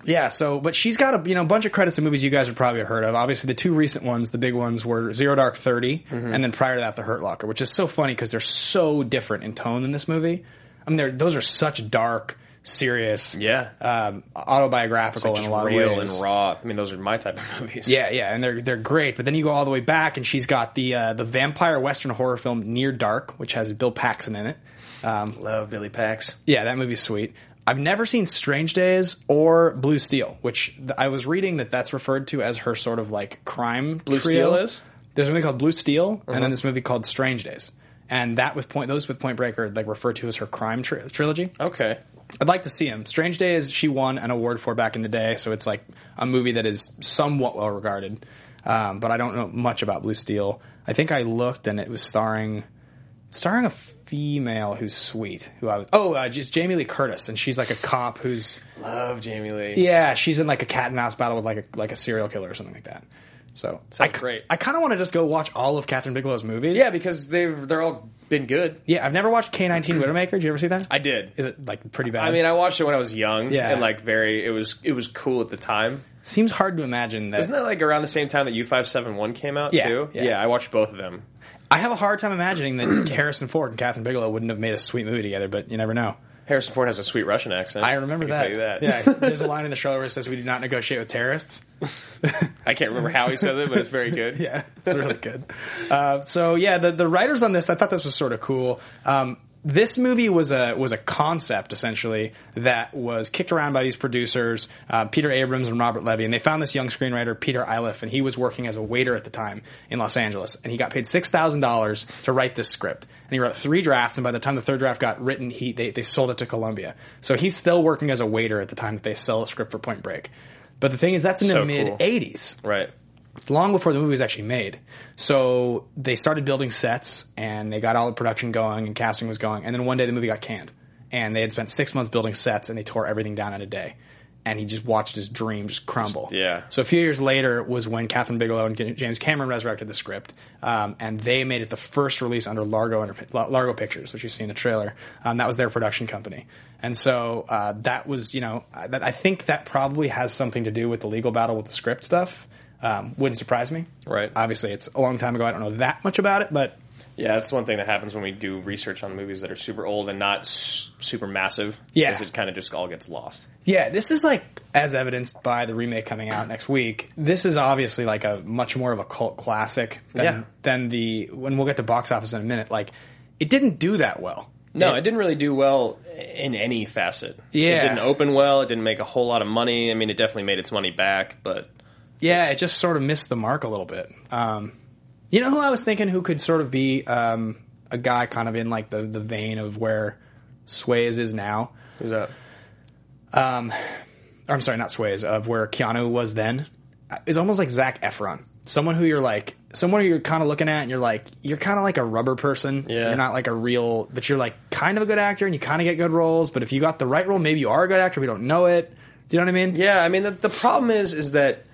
Speaker 2: Yeah, but she's got a bunch of credits in movies you guys have probably heard of. Obviously, the two recent ones, the big ones, were Zero Dark 30, and then prior to that, The Hurt Locker, which is so funny because they're so different in tone in this movie. I mean, those are such dark, serious, autobiographical in a lot of ways.
Speaker 3: Real and raw. I mean, those are my type of movies.
Speaker 2: Yeah, and they're great. But then you go all the way back, and she's got the vampire western horror film Near Dark, which has Bill Paxton in it.
Speaker 3: Love Billy Pax.
Speaker 2: Yeah, that movie's sweet. I've never seen Strange Days or Blue Steel, which I was reading that's referred to as her sort of like crime
Speaker 3: Blue
Speaker 2: trio.
Speaker 3: Steel is?
Speaker 2: There's a movie called Blue Steel, and then this movie called Strange Days. And those with Point Break are like referred to as her crime trilogy.
Speaker 3: Okay.
Speaker 2: I'd like to see him. Strange Days, she won an award for back in the day, so it's like a movie that is somewhat well regarded. But I don't know much about Blue Steel. I think I looked, and it was starring a female who's sweet. Just Jamie Lee Curtis, and she's like a cop who's
Speaker 3: Love Jamie Lee.
Speaker 2: Yeah, she's in like a cat and mouse battle with like a serial killer or something like that. So
Speaker 3: Sounds great.
Speaker 2: I kind of want to just go watch all of Catherine Bigelow's movies.
Speaker 3: Yeah, because they're all been good.
Speaker 2: Yeah, I've never watched K-19 Widowmaker. Did you ever see that?
Speaker 3: I did.
Speaker 2: Is it like pretty bad?
Speaker 3: I mean, I watched it when I was young,
Speaker 2: Yeah.
Speaker 3: and like it was cool at the time.
Speaker 2: Seems hard to imagine that.
Speaker 3: Isn't that like around the same time that U571 came out
Speaker 2: Yeah,
Speaker 3: too?
Speaker 2: yeah.
Speaker 3: I watched both of them.
Speaker 2: I have a hard time imagining that Harrison Ford and Catherine Bigelow wouldn't have made a sweet movie together, but you never know.
Speaker 3: Harrison Ford has a sweet Russian accent.
Speaker 2: I remember
Speaker 3: can
Speaker 2: that.
Speaker 3: tell you that.
Speaker 2: Yeah, there's a line in the trailer where it says, "We do not negotiate with terrorists."
Speaker 3: I can't remember how he says it, but it's very good.
Speaker 2: Yeah, it's really good. The writers on this, I thought this was sort of cool. This movie was a concept essentially that was kicked around by these producers, Peter Abrams and Robert Levy, and they found this young screenwriter Peter Iliff, and he was working as a waiter at the time in Los Angeles, and he got paid $6,000 to write this script, and he wrote 3 drafts, and by the time the 3rd draft got written, they sold it to Columbia. So he's still working as a waiter at the time that they sell a script for Point Break. But the thing is, that's in the mid-'80s.
Speaker 3: Right.
Speaker 2: It's long before the movie was actually made. So they started building sets, and they got all the production going, and casting was going. And then one day the movie got canned. And they had spent 6 months building sets, and they tore everything down in a day. And he just watched his dream just crumble.
Speaker 3: Yeah.
Speaker 2: So a few years later was when Catherine Bigelow and James Cameron resurrected the script. And they made it the first release under Largo Pictures, which you see in the trailer. That was their production company. And so that was, I think that probably has something to do with the legal battle with the script stuff. Wouldn't surprise me.
Speaker 3: Right.
Speaker 2: Obviously, it's a long time ago. I don't know that much about it, but...
Speaker 3: Yeah, that's one thing that happens when we do research on movies that are super old and not super massive.
Speaker 2: Yeah.
Speaker 3: Is it kind of just all gets lost.
Speaker 2: Yeah, this is like, as evidenced by the remake coming out next week, this is obviously like a much more of a cult classic than when we'll get to box office in a minute, like, it didn't do that well.
Speaker 3: No, it didn't really do well in any facet.
Speaker 2: Yeah.
Speaker 3: It didn't open well. It didn't make a whole lot of money. I mean, it definitely made its money back, but...
Speaker 2: Yeah, it just sort of missed the mark a little bit. You know who I was thinking who could sort of be a guy kind of in like the vein of where Swayze is now?
Speaker 3: Who's that?
Speaker 2: I'm sorry, not Swayze, of where Keanu was then. It's almost like Zac Efron. Someone who you're kind of looking at and you're kind of like a rubber person.
Speaker 3: Yeah.
Speaker 2: You're not like a real, but you're like kind of a good actor and you kind of get good roles. But if you got the right role, maybe you are a good actor. We don't know it. Do you know what I mean?
Speaker 3: Yeah, I mean, the problem is that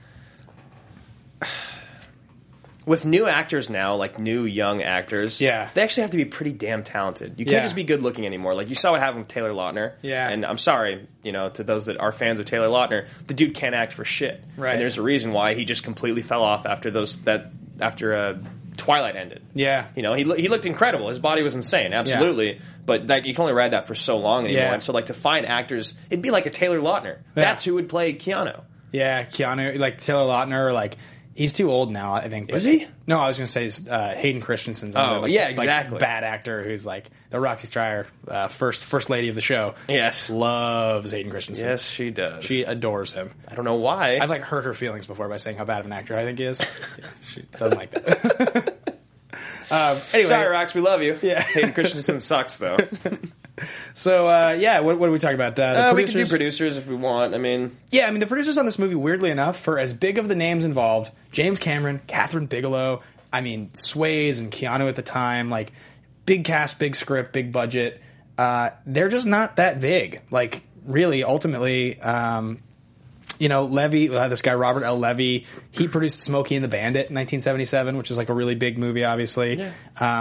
Speaker 3: with new actors now, like new young actors, they actually have to be pretty damn talented. You can't just be good looking anymore. Like you saw what happened with Taylor Lautner.
Speaker 2: Yeah.
Speaker 3: And I'm sorry, to those that are fans of Taylor Lautner, the dude can't act for shit.
Speaker 2: Right.
Speaker 3: And there's a reason why he just completely fell off after Twilight ended.
Speaker 2: Yeah.
Speaker 3: He looked incredible. His body was insane, absolutely. Yeah. But like you can only ride that for so long anymore.
Speaker 2: Yeah.
Speaker 3: And so like to find actors, it'd be like a Taylor Lautner.
Speaker 2: Yeah.
Speaker 3: That's who would play Keanu.
Speaker 2: Yeah, Keanu, like Taylor Lautner, like he's too old now, I think.
Speaker 3: Is he?
Speaker 2: No, I was going to say Hayden Christensen's another,
Speaker 3: exactly.
Speaker 2: bad actor who's like the Roxy Stryer, first lady of the show.
Speaker 3: Yes.
Speaker 2: Loves Hayden Christensen.
Speaker 3: Yes, she does.
Speaker 2: She adores him.
Speaker 3: I don't know why.
Speaker 2: I've like hurt her feelings before by saying how bad of an actor I think he is. Yeah, she doesn't like that. Anyway.
Speaker 3: Sorry, Rox, we love you.
Speaker 2: Yeah.
Speaker 3: Hayden Christensen sucks, though.
Speaker 2: So, what are we talking about? The
Speaker 3: we can do producers if we want. I mean...
Speaker 2: Yeah, I mean, the producers on this movie, weirdly enough, for as big of the names involved, James Cameron, Catherine Bigelow, I mean, Swayze and Keanu at the time, like, big cast, big script, big budget, they're just not that big. Like, really, ultimately... Levy, this guy Robert L. Levy, he produced Smokey and the Bandit in 1977, which is like a really big movie, obviously. Yeah.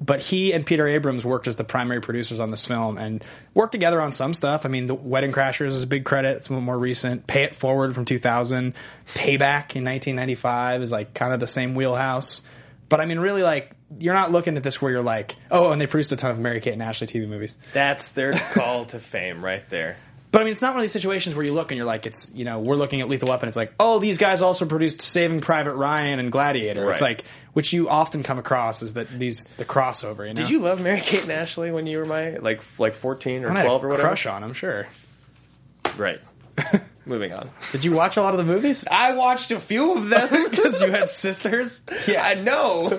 Speaker 2: But he and Peter Abrams worked as the primary producers on this film and worked together on some stuff. I mean, The Wedding Crashers is a big credit. It's more recent. Pay It Forward from 2000. Payback in 1995 is like kind of the same wheelhouse. But I mean, really, like, you're not looking at this where you're like, oh, and they produced a ton of Mary-Kate and Ashley TV movies.
Speaker 3: That's their call to fame right there.
Speaker 2: But I mean, it's not one of these situations where you look and you're like, it's, you know, we're looking at Lethal Weapon. It's like, oh, these guys also produced Saving Private Ryan and Gladiator.
Speaker 3: Right.
Speaker 2: It's like, which you often come across is that the crossover. You know?
Speaker 3: Did you love Mary-Kate and Ashley when you were like 14 or 12 or whatever?
Speaker 2: Crush on them, sure.
Speaker 3: Right. Moving on.
Speaker 2: Did you watch a lot of the movies?
Speaker 3: I watched a few of them
Speaker 2: Because you had sisters.
Speaker 3: Yes. I know.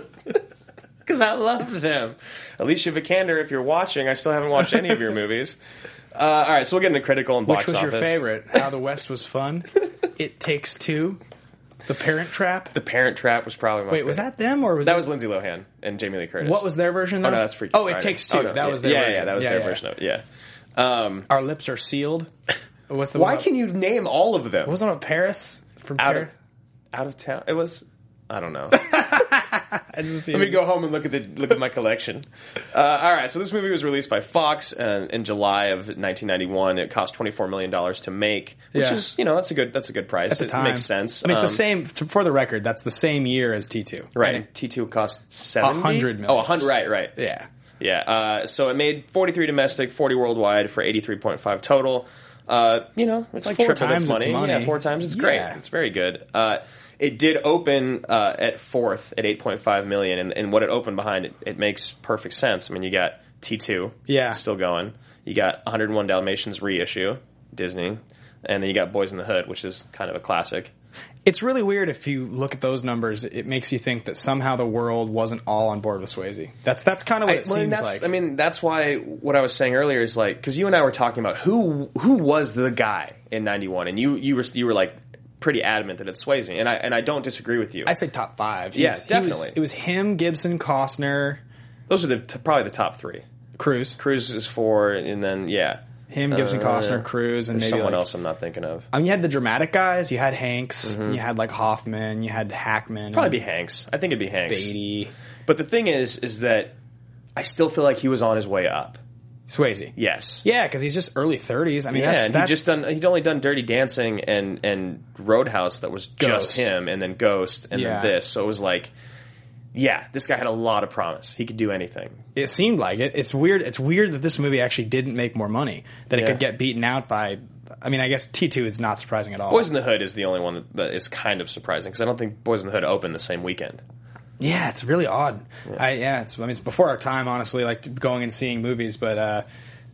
Speaker 3: Because I love them. Alicia Vikander, if you're watching, I still haven't watched any of your movies. All right, so we'll get into critical and box
Speaker 2: office. Which was
Speaker 3: office.
Speaker 2: your favorite? How the West Was Fun? It Takes Two? The Parent Trap?
Speaker 3: The Parent Trap was probably my favorite.
Speaker 2: Wait, was that them or was
Speaker 3: that was Lindsay Lohan and Jamie Lee Curtis?
Speaker 2: What was their version? Though?
Speaker 3: Oh no, that's Freaky Friday.
Speaker 2: It Takes Two.
Speaker 3: Oh, no.
Speaker 2: That was their version.
Speaker 3: Yeah, that was their version of it. Yeah.
Speaker 2: Our Lips Are Sealed. What's the
Speaker 3: Why
Speaker 2: one
Speaker 3: can you name all of them?
Speaker 2: What was one about Paris? From
Speaker 3: out
Speaker 2: Paris?
Speaker 3: Out of town. It was. I don't know. Let me go home and look at my collection. All right, so this movie was released by Fox in July of 1991. It cost $24 million to make, which is, you know, that's a good price.
Speaker 2: At the time.
Speaker 3: It makes sense.
Speaker 2: I mean, it's the same. For the record, that's the same year as T2.
Speaker 3: Right. And T2 cost $70
Speaker 2: million.
Speaker 3: Oh, 100. Right.
Speaker 2: Yeah.
Speaker 3: Yeah. So it made 43 domestic, 40 worldwide for 83.5 total. You know, it's like triple its money. Yeah, 4 times. It's great. It's very good. It did open at fourth at $8.5 million, and what it opened behind it makes perfect sense. I mean, you got T2, still going. You got 101 Dalmatians reissue, Disney, and then you got Boys in the Hood, which is kind of a classic.
Speaker 2: It's really weird if you look at those numbers. It makes you think that somehow the world wasn't all on board with Swayze. That's kind of what it seems like.
Speaker 3: I mean, that's why what I was saying earlier is like, because you and I were talking about who was the guy in '91, and you were like pretty adamant that it's Swayze, and I don't disagree with you.
Speaker 2: I'd say top 5.
Speaker 3: Yeah, definitely.
Speaker 2: It was him, Gibson, Costner.
Speaker 3: Those are probably the top 3.
Speaker 2: Cruise is
Speaker 3: 4, and then
Speaker 2: him, Gibson, Costner, Cruise, and maybe
Speaker 3: someone else I'm not thinking of.
Speaker 2: I mean, you had the dramatic guys. You had Hanks. And you had like Hoffman. You had Hackman.
Speaker 3: Probably be Hanks. I think it'd be Hanks.
Speaker 2: Beatty.
Speaker 3: But the thing is that I still feel like he was on his way up.
Speaker 2: Swayze.
Speaker 3: Yes.
Speaker 2: Yeah, because he's just early 30s. I mean,
Speaker 3: he'd only done Dirty Dancing and Roadhouse that was just him, and then Ghost, and then this. So it was like, yeah, this guy had a lot of promise. He could do anything.
Speaker 2: It seemed like it. It's weird. It's weird that this movie actually didn't make more money. That it could get beaten out by. I mean, I guess T2 is not surprising at all.
Speaker 3: Boys in the Hood is the only one that is kind of surprising, because I don't think Boys in the Hood opened the same weekend.
Speaker 2: Yeah, it's really odd. It's before our time, honestly, like going and seeing movies, but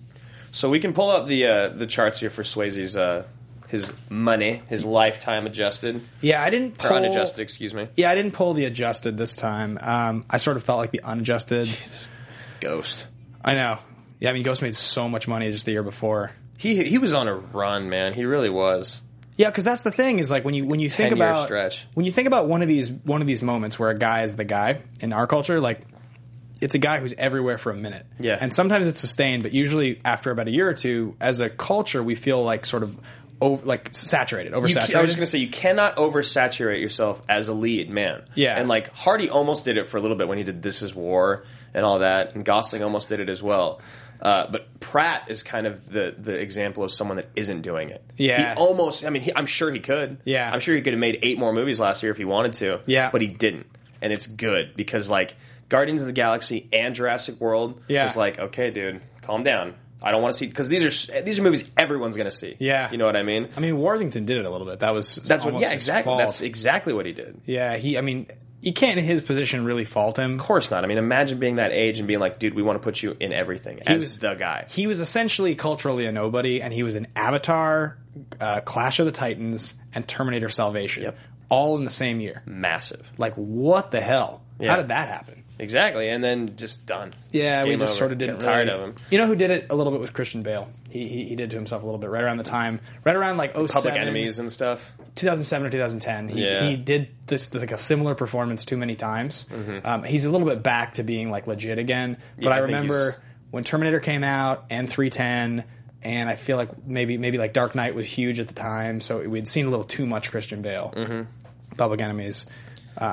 Speaker 3: so we can pull up the charts here for Swayze's his money, his lifetime adjusted.
Speaker 2: Yeah, I didn't pull
Speaker 3: unadjusted, excuse me.
Speaker 2: Yeah, I didn't pull the adjusted this time. I sort of felt like the unadjusted.
Speaker 3: Jesus. Ghost.
Speaker 2: I know. Yeah, I mean, Ghost made so much money just the year before.
Speaker 3: He was on a run, man. He really was.
Speaker 2: Yeah, because that's the thing is like when you think about
Speaker 3: stretch.
Speaker 2: When you think about one of these moments where a guy is the guy in our culture, like it's a guy who's everywhere for a minute.
Speaker 3: Yeah,
Speaker 2: and sometimes it's sustained, but usually after about a year or two, as a culture, we feel like sort of oversaturated.
Speaker 3: I was just going to say you cannot oversaturate yourself as a lead man.
Speaker 2: Yeah,
Speaker 3: and like Hardy almost did it for a little bit when he did This Is War and all that, and Gosling almost did it as well. But Pratt is kind of the example of someone that isn't doing it.
Speaker 2: Yeah.
Speaker 3: He almost, I mean, I'm sure he could.
Speaker 2: Yeah.
Speaker 3: I'm sure he could have made 8 more movies last year if he wanted to.
Speaker 2: Yeah.
Speaker 3: But he didn't. And it's good because, like, Guardians of the Galaxy and Jurassic World was like, okay, dude, calm down. I don't want to see, because these are movies everyone's going to see.
Speaker 2: Yeah.
Speaker 3: You know what I mean?
Speaker 2: I mean, Worthington did it a little bit. That's
Speaker 3: exactly. That's exactly what he did.
Speaker 2: Yeah. You can't, in his position, really fault him.
Speaker 3: Of course not. I mean, imagine being that age and being like, dude, we want to put you in everything as the guy.
Speaker 2: He was essentially culturally a nobody, and he was in Avatar, Clash of the Titans, and Terminator Salvation.
Speaker 3: Yep.
Speaker 2: All in the same year.
Speaker 3: Massive.
Speaker 2: Like, what the hell?
Speaker 3: Yeah.
Speaker 2: How did that happen?
Speaker 3: Exactly, and then just done.
Speaker 2: Yeah,
Speaker 3: Game
Speaker 2: we just
Speaker 3: over.
Speaker 2: sort of didn't.
Speaker 3: Tired of him.
Speaker 2: You know who did it a little bit was Christian Bale. He did to himself a little bit right around the time, right around like 07,
Speaker 3: Public Enemies and stuff.
Speaker 2: 2007 or 2010. He did this like a similar performance too many times. Mm-hmm. He's a little bit back to being like legit again. But I remember when Terminator came out and 310. And I feel like maybe like Dark Knight was huge at the time, so we'd seen a little too much Christian Bale. Mm-hmm. Public Enemies.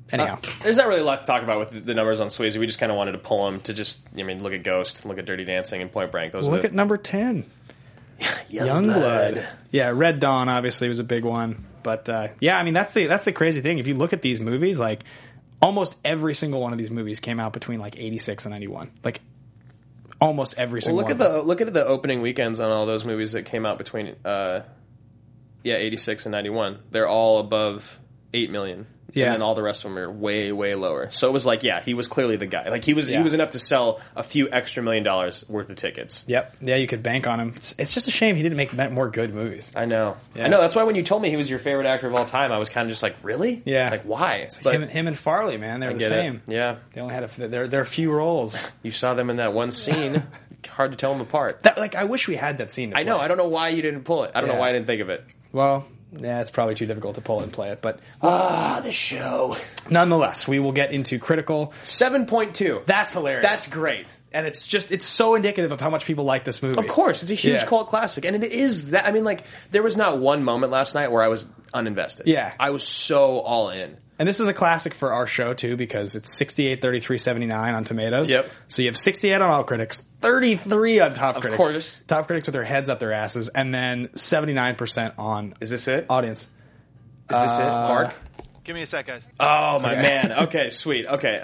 Speaker 2: Anyhow.
Speaker 3: There's not really a lot to talk about with the numbers on Swayze. We just kind of wanted to pull them to just, look at Ghost, look at Dirty Dancing, and Point Blank.
Speaker 2: Look at number 10. Youngblood. Yeah, Red Dawn obviously was a big one. But, that's the crazy thing. If you look at these movies, like, almost every single one of these movies came out between, like, 86 and 91. Like, almost every single one.
Speaker 3: Look at the opening weekends on all those movies that came out between, 86 and 91. They're all above 8 million. Yeah. And then all the rest of them are way, way lower. So it was like, he was clearly the guy. Like, he was enough to sell a few extra $1 million worth of tickets. Yep.
Speaker 2: Yeah, you could bank on him. It's just a shame he didn't make more good movies.
Speaker 3: I know. Yeah. I know. That's why when you told me he was your favorite actor of all time, I was kind of just like, really?
Speaker 2: Yeah.
Speaker 3: Like, why?
Speaker 2: But him and Farley, man, they're the same.
Speaker 3: It. Yeah.
Speaker 2: They only had there are few roles.
Speaker 3: You saw them in that one scene. Hard to tell them apart.
Speaker 2: I wish we had that scene to play.
Speaker 3: I know. I don't know why you didn't pull it. I don't know why I didn't think of it.
Speaker 2: Well... Yeah, it's probably too difficult to pull it and play it, but...
Speaker 3: the show.
Speaker 2: Nonetheless, we will get into Critical.
Speaker 3: 7.2.
Speaker 2: That's hilarious.
Speaker 3: That's great.
Speaker 2: And it's so indicative of how much people like this movie.
Speaker 3: Of course, it's a huge cult classic. And it is that... there was not one moment last night where I was uninvested.
Speaker 2: Yeah.
Speaker 3: I was so all in.
Speaker 2: And this is a classic for our show, too, because it's 68, 33, 79 on Tomatoes.
Speaker 3: Yep.
Speaker 2: So you have 68 on All Critics, 33 on Top Critics.
Speaker 3: Of course.
Speaker 2: Top Critics with their heads up their asses, and then 79% on...
Speaker 3: Is this it?
Speaker 2: Audience.
Speaker 3: Is this it, Mark?
Speaker 5: Give me a sec, guys.
Speaker 3: Oh, my man. Okay, sweet. Okay.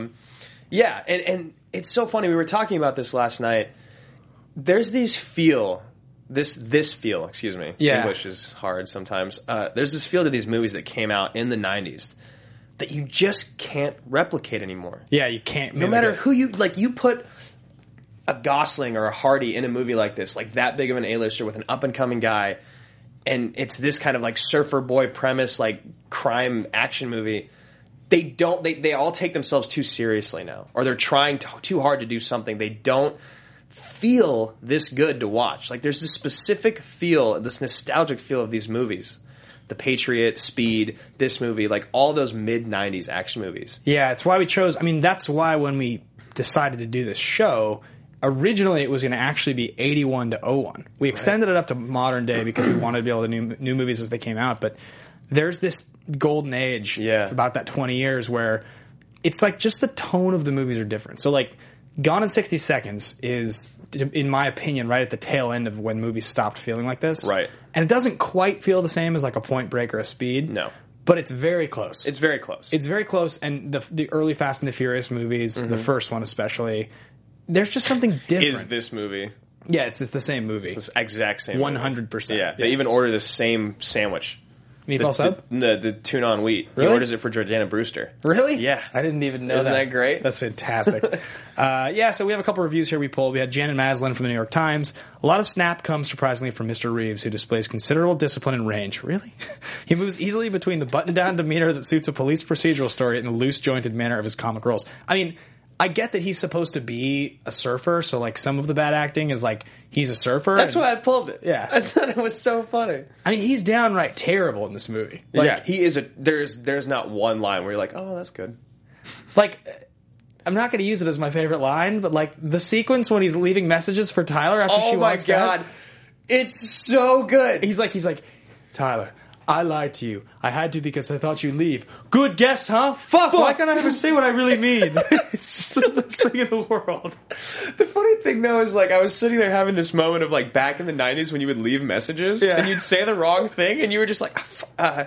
Speaker 3: And it's so funny. We were talking about this last night. There's this feel... This feel, excuse me.
Speaker 2: Yeah.
Speaker 3: English is hard sometimes. There's this feel to these movies that came out in the 90s that you just can't replicate anymore.
Speaker 2: Yeah, you can't.
Speaker 3: No matter who you put a Gosling or a Hardy in a movie like this, like that big of an A-lister with an up-and-coming guy, and it's this kind of like surfer boy premise, like crime action movie. They all take themselves too seriously now, or they're trying too hard to do something. They don't feel this good to watch. Like, there's this specific feel, this nostalgic feel of these movies. The Patriot, Speed, this movie, like all those mid-90s action movies.
Speaker 2: Yeah, it's why we chose... that's why when we decided to do this show, originally it was going to actually be 81 to 01. We extended it up to modern day because we wanted to be able to new movies as they came out, but there's this golden age for about that 20 years where it's like just the tone of the movies are different. So like Gone in 60 Seconds is, in my opinion, right at the tail end of when movies stopped feeling like this.
Speaker 3: Right.
Speaker 2: And it doesn't quite feel the same as like a Point Break or a Speed.
Speaker 3: No.
Speaker 2: But it's very close.
Speaker 3: It's very close.
Speaker 2: It's very close, and the early Fast and the Furious movies, the first one especially, there's just something different.
Speaker 3: Is this movie?
Speaker 2: Yeah, it's the same movie.
Speaker 3: It's the exact same
Speaker 2: 100%.
Speaker 3: Yeah, they even order the same sandwich.
Speaker 2: Meatball sub?
Speaker 3: The tuna on wheat.
Speaker 2: Really?
Speaker 3: He orders it for Jordana Brewster.
Speaker 2: Really?
Speaker 3: Yeah.
Speaker 2: I didn't even know
Speaker 3: Isn't that great?
Speaker 2: That's fantastic. So we have a couple reviews here we pulled. We had Janet Maslin from the New York Times. A lot of snap comes surprisingly from Mr. Reeves, who displays considerable discipline and range. Really? He moves easily between the button-down demeanor that suits a police procedural story and the loose-jointed manner of his comic roles. I get that he's supposed to be a surfer, so like some of the bad acting is like he's a surfer.
Speaker 3: That's why I pulled it.
Speaker 2: Yeah.
Speaker 3: I thought it was so funny.
Speaker 2: He's downright terrible in this movie.
Speaker 3: He is there's not one line where you're like, oh, that's good.
Speaker 2: I'm not going to use it as my favorite line, but like the sequence when he's leaving messages for Tyler after she walks out.
Speaker 3: Oh my god. It's so good.
Speaker 2: He's like, Tyler, I lied to you. I had to because I thought you'd leave. Good guess, huh? Fuck. Why can't I ever say what I really mean? It's just the best thing in the world.
Speaker 3: The funny thing, though, is like I was sitting there having this moment of like back in the 90s when you would leave messages and you'd say the wrong thing and you were just like, fuck.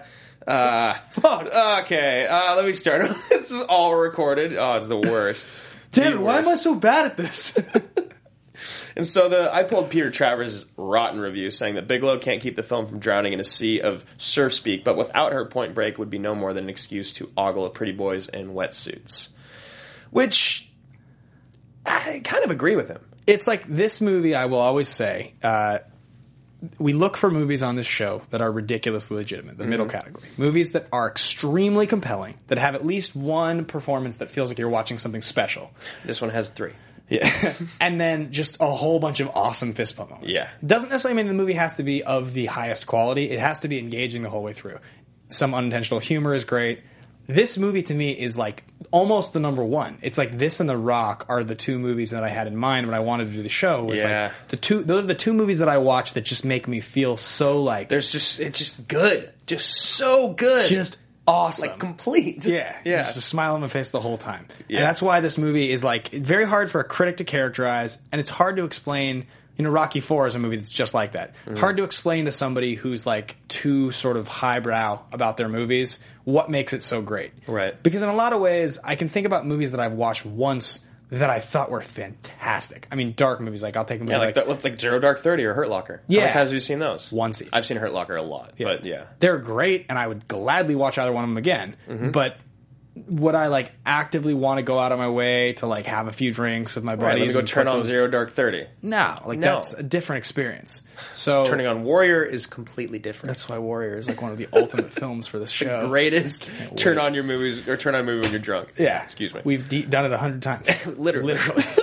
Speaker 3: Okay, let me start. This is all recorded. Oh, it's the worst.
Speaker 2: Damn it, why am I so bad at this?
Speaker 3: And so I pulled Peter Travers' rotten review saying that Bigelow can't keep the film from drowning in a sea of surf speak, but without her, Point Break would be no more than an excuse to ogle at pretty boys in wetsuits. Which, I kind of agree with him.
Speaker 2: It's like this movie, I will always say, we look for movies on this show that are ridiculously legitimate, the middle category. Movies that are extremely compelling, that have at least one performance that feels like you're watching something special.
Speaker 3: This one has 3.
Speaker 2: Yeah. And then just a whole bunch of awesome fist bump moments.
Speaker 3: Yeah.
Speaker 2: Doesn't necessarily mean the movie has to be of the highest quality. It has to be engaging the whole way through. Some unintentional humor is great. This movie to me is like almost the number one. It's like this and The Rock are the two movies that I had in mind when I wanted to do the show. Like those are the two movies that I watch that just make me feel so like
Speaker 3: it's just good. Just so good.
Speaker 2: Just awesome.
Speaker 3: Like, complete.
Speaker 2: Yeah.
Speaker 3: Yeah.
Speaker 2: Just a smile on my face the whole time.
Speaker 3: Yeah.
Speaker 2: And that's why this movie is, like, very hard for a critic to characterize, and it's hard to explain. You know, Rocky IV is a movie that's just like that. Hard to explain to somebody who's, like, too sort of highbrow about their movies what makes it so great.
Speaker 3: Right.
Speaker 2: Because in a lot of ways, I can think about movies that I've watched once that I thought were fantastic. I mean, dark movies. Like, I'll take a movie
Speaker 3: like Zero Dark 30 or Hurt Locker.
Speaker 2: Yeah.
Speaker 3: How many times have you seen those?
Speaker 2: Once each.
Speaker 3: I've seen Hurt Locker a lot, but yeah.
Speaker 2: They're great, and I would gladly watch either one of them again.
Speaker 3: Mm-hmm.
Speaker 2: But would I, like, actively want to go out of my way to, like, have a few drinks with my buddies?
Speaker 3: Right, let me go
Speaker 2: and
Speaker 3: turn
Speaker 2: put
Speaker 3: on
Speaker 2: those-
Speaker 3: Zero Dark 30.
Speaker 2: No, like,
Speaker 3: No.
Speaker 2: that's a different experience. So
Speaker 3: Turning on Warrior is completely different.
Speaker 2: that's why Warrior is, like, one of the ultimate films for this show.
Speaker 3: Greatest turn on your movies, or turn on a movie when you're drunk.
Speaker 2: Yeah.
Speaker 3: Excuse me.
Speaker 2: We've done it 100 times.
Speaker 3: Literally.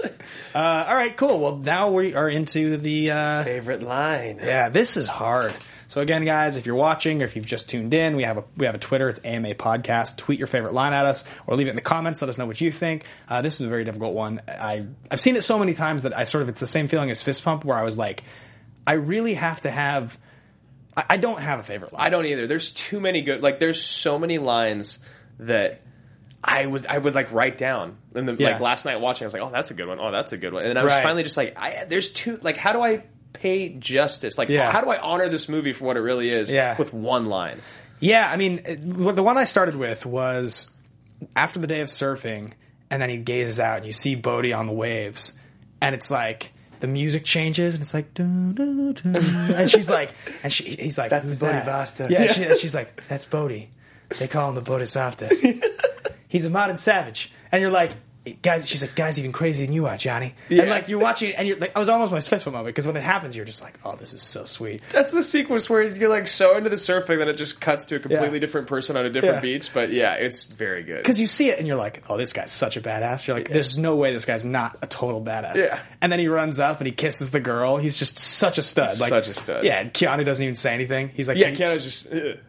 Speaker 2: All right, cool. Well, now we are into the...
Speaker 3: Favorite line.
Speaker 2: Yeah, this is hard. So again, guys, if you're watching or if you've just tuned in, we have a Twitter. It's AMA Podcast. Tweet your favorite line at us or leave it in the comments. Let us know what you think. This is a very difficult one. I've seen it so many times that it's the same feeling as Fist Pump, where I was like, I really have to have. I don't have a favorite line.
Speaker 3: I don't either. There's too many good. Like, there's so many lines that I would like write down. And then, like, last night watching, I was like, oh, that's a good one. Oh, that's a good one. And then I was finally just like, there's two. Like, how do I pay justice? Like, how do I honor this movie for what it really is with one line?
Speaker 2: Yeah, I mean, the one I started with was after the day of surfing, and then he gazes out, and you see Bodhi on the waves, and it's like the music changes, and it's like, dun, dun, dun, and she's like, he's like,
Speaker 3: That's
Speaker 2: who's
Speaker 3: the
Speaker 2: that?
Speaker 3: Bodhisattva.
Speaker 2: Yeah, she's like, that's Bodhi. They call him the Bodhisattva. He's a modern savage, and you're like, guys, she's like, guys, even crazier than you are, Johnny.
Speaker 3: Yeah.
Speaker 2: And like you're watching it, and you're like, I was almost my fist moment because when it happens, you're just like, oh, this is so sweet.
Speaker 3: That's the sequence where you're like so into the surfing that it just cuts to a completely different person on a different beach. But yeah, it's very good.
Speaker 2: Because you see it and you're like, oh, this guy's such a badass. You're like, there's no way this guy's not a total badass.
Speaker 3: Yeah.
Speaker 2: And then he runs up and he kisses the girl. He's just such a stud. Like,
Speaker 3: such a stud.
Speaker 2: Yeah, and Keanu doesn't even say anything. He's like,
Speaker 3: Keanu's just.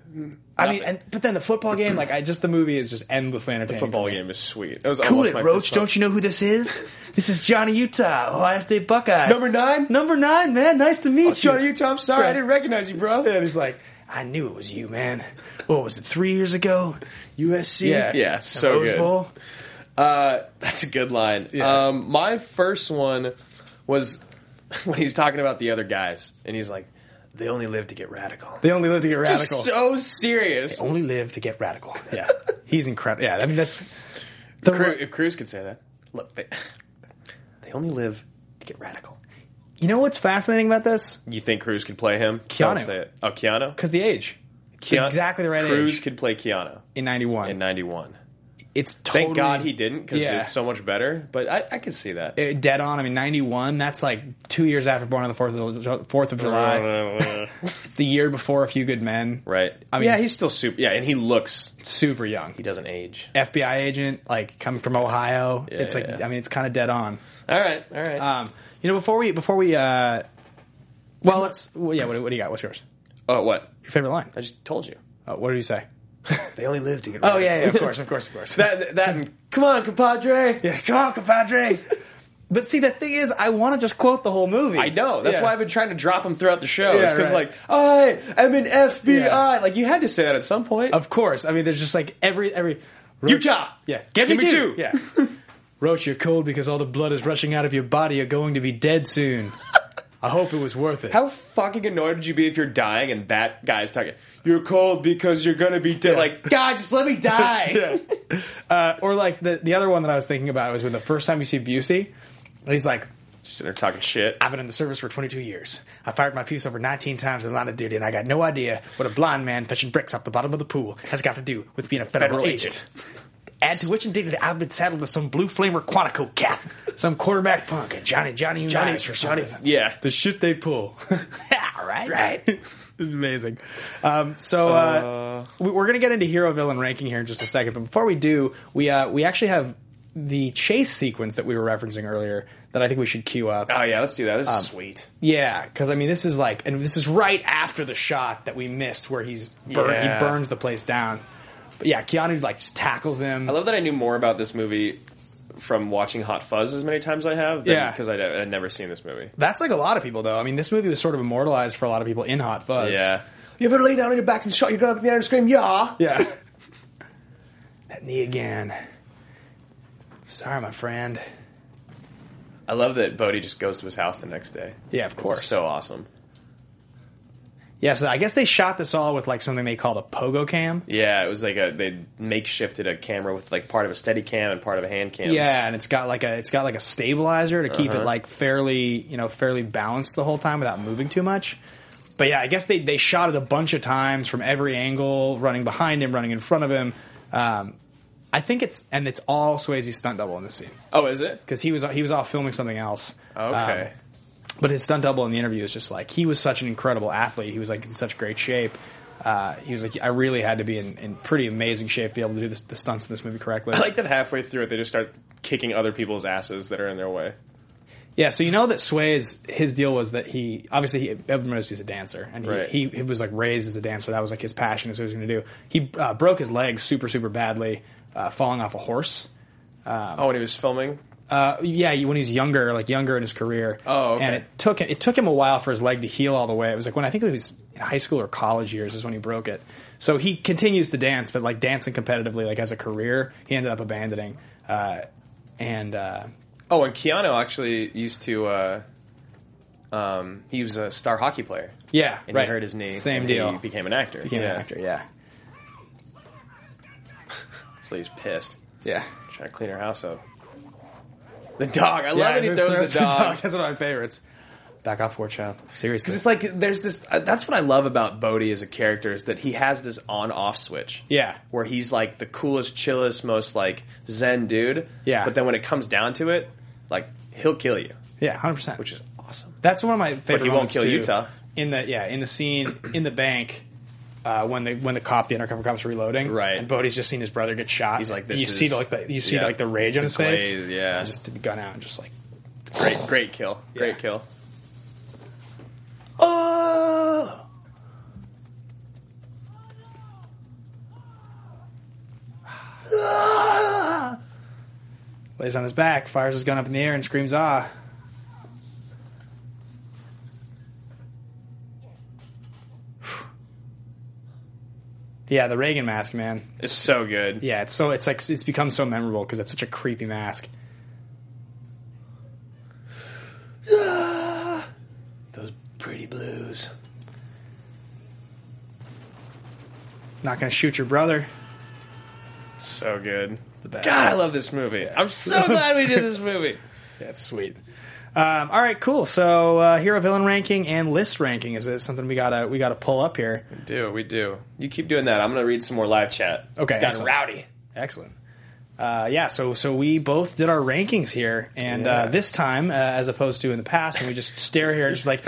Speaker 2: I mean, but then the football game, like, the movie is just endlessly entertaining.
Speaker 3: The football game is sweet. That was
Speaker 2: Cool
Speaker 3: almost
Speaker 2: it,
Speaker 3: my
Speaker 2: Roach. Don't you know who this is? This is Johnny Utah, Ohio State Buckeyes.
Speaker 3: Number 9?
Speaker 2: Number 9, man. Nice to meet you.
Speaker 3: Johnny Utah, I'm sorry, I didn't recognize you, bro.
Speaker 2: And he's like, I knew it was you, man. What was it, 3 years ago? USC?
Speaker 3: Yeah, so
Speaker 2: Rose
Speaker 3: good.
Speaker 2: Bowl?
Speaker 3: That's a good line.
Speaker 2: Yeah.
Speaker 3: My first one was when he's talking about the other guys, and he's like, they only live to get radical.
Speaker 2: They only live to get radical.
Speaker 3: Just so serious.
Speaker 2: Only live to get radical. Yeah. He's incredible. Yeah, I mean, that's...
Speaker 3: If Cruise could say that. Look, they only live to get radical.
Speaker 2: You know what's fascinating about this?
Speaker 3: You think Cruise could play him?
Speaker 2: Keanu.
Speaker 3: Don't say it. Oh, Keanu?
Speaker 2: Because the age. It's exactly the right
Speaker 3: Cruise
Speaker 2: age.
Speaker 3: could play Keanu.
Speaker 2: In 91.
Speaker 3: In 91.
Speaker 2: It's totally...
Speaker 3: Thank God he didn't, because it's so much better. But I can see that.
Speaker 2: Dead on. I mean, 91, that's like 2 years after Born on the 4th of July. It's the year before A Few Good Men.
Speaker 3: Right.
Speaker 2: I mean,
Speaker 3: yeah, he's still super... Yeah, and he looks...
Speaker 2: super young.
Speaker 3: He doesn't age.
Speaker 2: FBI agent, like, coming from Ohio.
Speaker 3: Yeah,
Speaker 2: it's like, I mean, it's kind of dead on.
Speaker 3: All right.
Speaker 2: You know, before we well, let's... Well, yeah, what do you got? What's yours?
Speaker 3: Oh, what?
Speaker 2: Your favorite line?
Speaker 3: I just told you.
Speaker 2: What did you say?
Speaker 3: They only live to get
Speaker 2: Oh,
Speaker 3: radical.
Speaker 2: yeah, of course.
Speaker 3: That and, come on, compadre.
Speaker 2: Yeah, come on, compadre. But see, the thing is, I want to just quote the whole movie.
Speaker 3: I know. That's why I've been trying to drop him throughout the show.
Speaker 2: Yeah,
Speaker 3: It's because,
Speaker 2: right.
Speaker 3: like, I am an FBI.
Speaker 2: Yeah.
Speaker 3: Like, you had to say that at some point.
Speaker 2: Of course. I mean, there's just like every Roach,
Speaker 3: Utah.
Speaker 2: Yeah.
Speaker 3: Give me two.
Speaker 2: Yeah. Roach, you're cold because all the blood is rushing out of your body. You're going to be dead soon. I hope it was worth it.
Speaker 3: How fucking annoyed would you be if you're dying and that guy's talking, you're cold because you're going to be dead.
Speaker 2: Yeah.
Speaker 3: Like, God, just let me die.
Speaker 2: Yeah. Or like the other one that I was thinking about was when the first time you see Busey, and he's like,
Speaker 3: Just sitting there talking shit.
Speaker 2: I've been in the service for 22 years. I fired my piece over 19 times in the line of duty, and I got no idea what a blind man fetching bricks off the bottom of the pool has got to do with being a federal agent. Add to which indeed I've been saddled with some blue flamer Quantico cat, some quarterback punk, and Johnny Unitas or something.
Speaker 3: Yeah.
Speaker 2: The shit they pull. Right. This is amazing. So we're going to get into hero villain ranking here in just a second, but before we do, we actually have the chase sequence that we were referencing earlier that I think we should queue up.
Speaker 3: Oh, yeah, let's do that. This is sweet.
Speaker 2: Yeah, because I mean, this is like, and this is right after the shot that we missed where he burns the place down. But yeah, Keanu like just tackles him.
Speaker 3: I love that I knew more about this movie from watching Hot Fuzz as many times as I have. Because I'd never seen this movie.
Speaker 2: That's like a lot of people, though. I mean, this movie was sort of immortalized for a lot of people in Hot Fuzz.
Speaker 3: Yeah. You ever lay down on your back and shot your gun up in the air and scream, yeah?
Speaker 2: Yeah. That knee again. Sorry, my friend.
Speaker 3: I love that Bodhi just goes to his house the next day.
Speaker 2: Yeah, of course.
Speaker 3: It's so awesome.
Speaker 2: Yeah, so I guess they shot this all with like something they called a pogo cam.
Speaker 3: Yeah, it was like they makeshifted a camera with like part of a steady cam and part of a hand cam.
Speaker 2: Yeah, and it's got like a stabilizer to keep it like fairly balanced the whole time without moving too much. But yeah, I guess they shot it a bunch of times from every angle, running behind him, running in front of him. I think it's all Swayze's stunt double in this scene.
Speaker 3: Oh, is it?
Speaker 2: Because he was off filming something else.
Speaker 3: Okay.
Speaker 2: But his stunt double in the interview is just like, he was such an incredible athlete. He was like in such great shape. He was like, I really had to be in pretty amazing shape to be able to do the stunts in this movie correctly.
Speaker 3: I like that halfway through it, they just start kicking other people's asses that are in their way.
Speaker 2: Yeah, so you know that Swayze, his deal was that everyone knows he's a dancer, and he was like raised as a dancer. That was like his passion, is what he was going to do. He broke his leg super, super badly, falling off a horse.
Speaker 3: When he was filming?
Speaker 2: Yeah, when he's younger in his career.
Speaker 3: Oh, okay.
Speaker 2: And it took him a while for his leg to heal all the way. It was like when I think it was in high school or college years is when he broke it. So he continues to dance, but like dancing competitively, like as a career, he ended up abandoning.
Speaker 3: And Keanu actually used to. He was a star hockey player.
Speaker 2: Yeah,
Speaker 3: and he hurt his knee.
Speaker 2: Same deal.
Speaker 3: He became an actor.
Speaker 2: Yeah.
Speaker 3: So he's pissed.
Speaker 2: Yeah.
Speaker 3: Trying to clean her house up. The dog. I love that he throws the dog.
Speaker 2: That's one of my favorites. Back off, poor child. Seriously.
Speaker 3: Because it's like, there's this... that's what I love about Bodhi as a character, is that he has this on-off switch.
Speaker 2: Yeah.
Speaker 3: Where he's like the coolest, chillest, most like zen dude.
Speaker 2: Yeah.
Speaker 3: But then when it comes down to it, like, he'll kill you.
Speaker 2: Yeah, 100%.
Speaker 3: Which is awesome.
Speaker 2: That's one of my favorite
Speaker 3: But he won't kill
Speaker 2: too.
Speaker 3: Utah.
Speaker 2: In the scene in the bank... when the undercover cop's reloading,
Speaker 3: right,
Speaker 2: and Bodhi's just seen his brother get shot.
Speaker 3: He's like,
Speaker 2: you see the rage on his face.
Speaker 3: Yeah,
Speaker 2: and just to gun out and just like
Speaker 3: great kill, great kill.
Speaker 2: Oh! Lays on his back, fires his gun up in the air, and screams, "Ah!" Yeah, the Reagan mask, man.
Speaker 3: It's so good.
Speaker 2: Yeah, it's become so memorable because it's such a creepy mask.
Speaker 3: Those pretty blues.
Speaker 2: Not gonna shoot your brother.
Speaker 3: It's so good.
Speaker 2: It's the best.
Speaker 3: God, I love this movie. Yeah. I'm so glad we did this movie.
Speaker 2: Yeah, it's sweet. All right, cool. So hero villain ranking and list ranking, is it something we gotta pull up here?
Speaker 3: We do. You keep doing that. I'm gonna read some more live chat.
Speaker 2: Okay,
Speaker 3: it's gotten rowdy.
Speaker 2: Excellent. So we both did our rankings here, and this time, as opposed to in the past, when we just stare here and just like,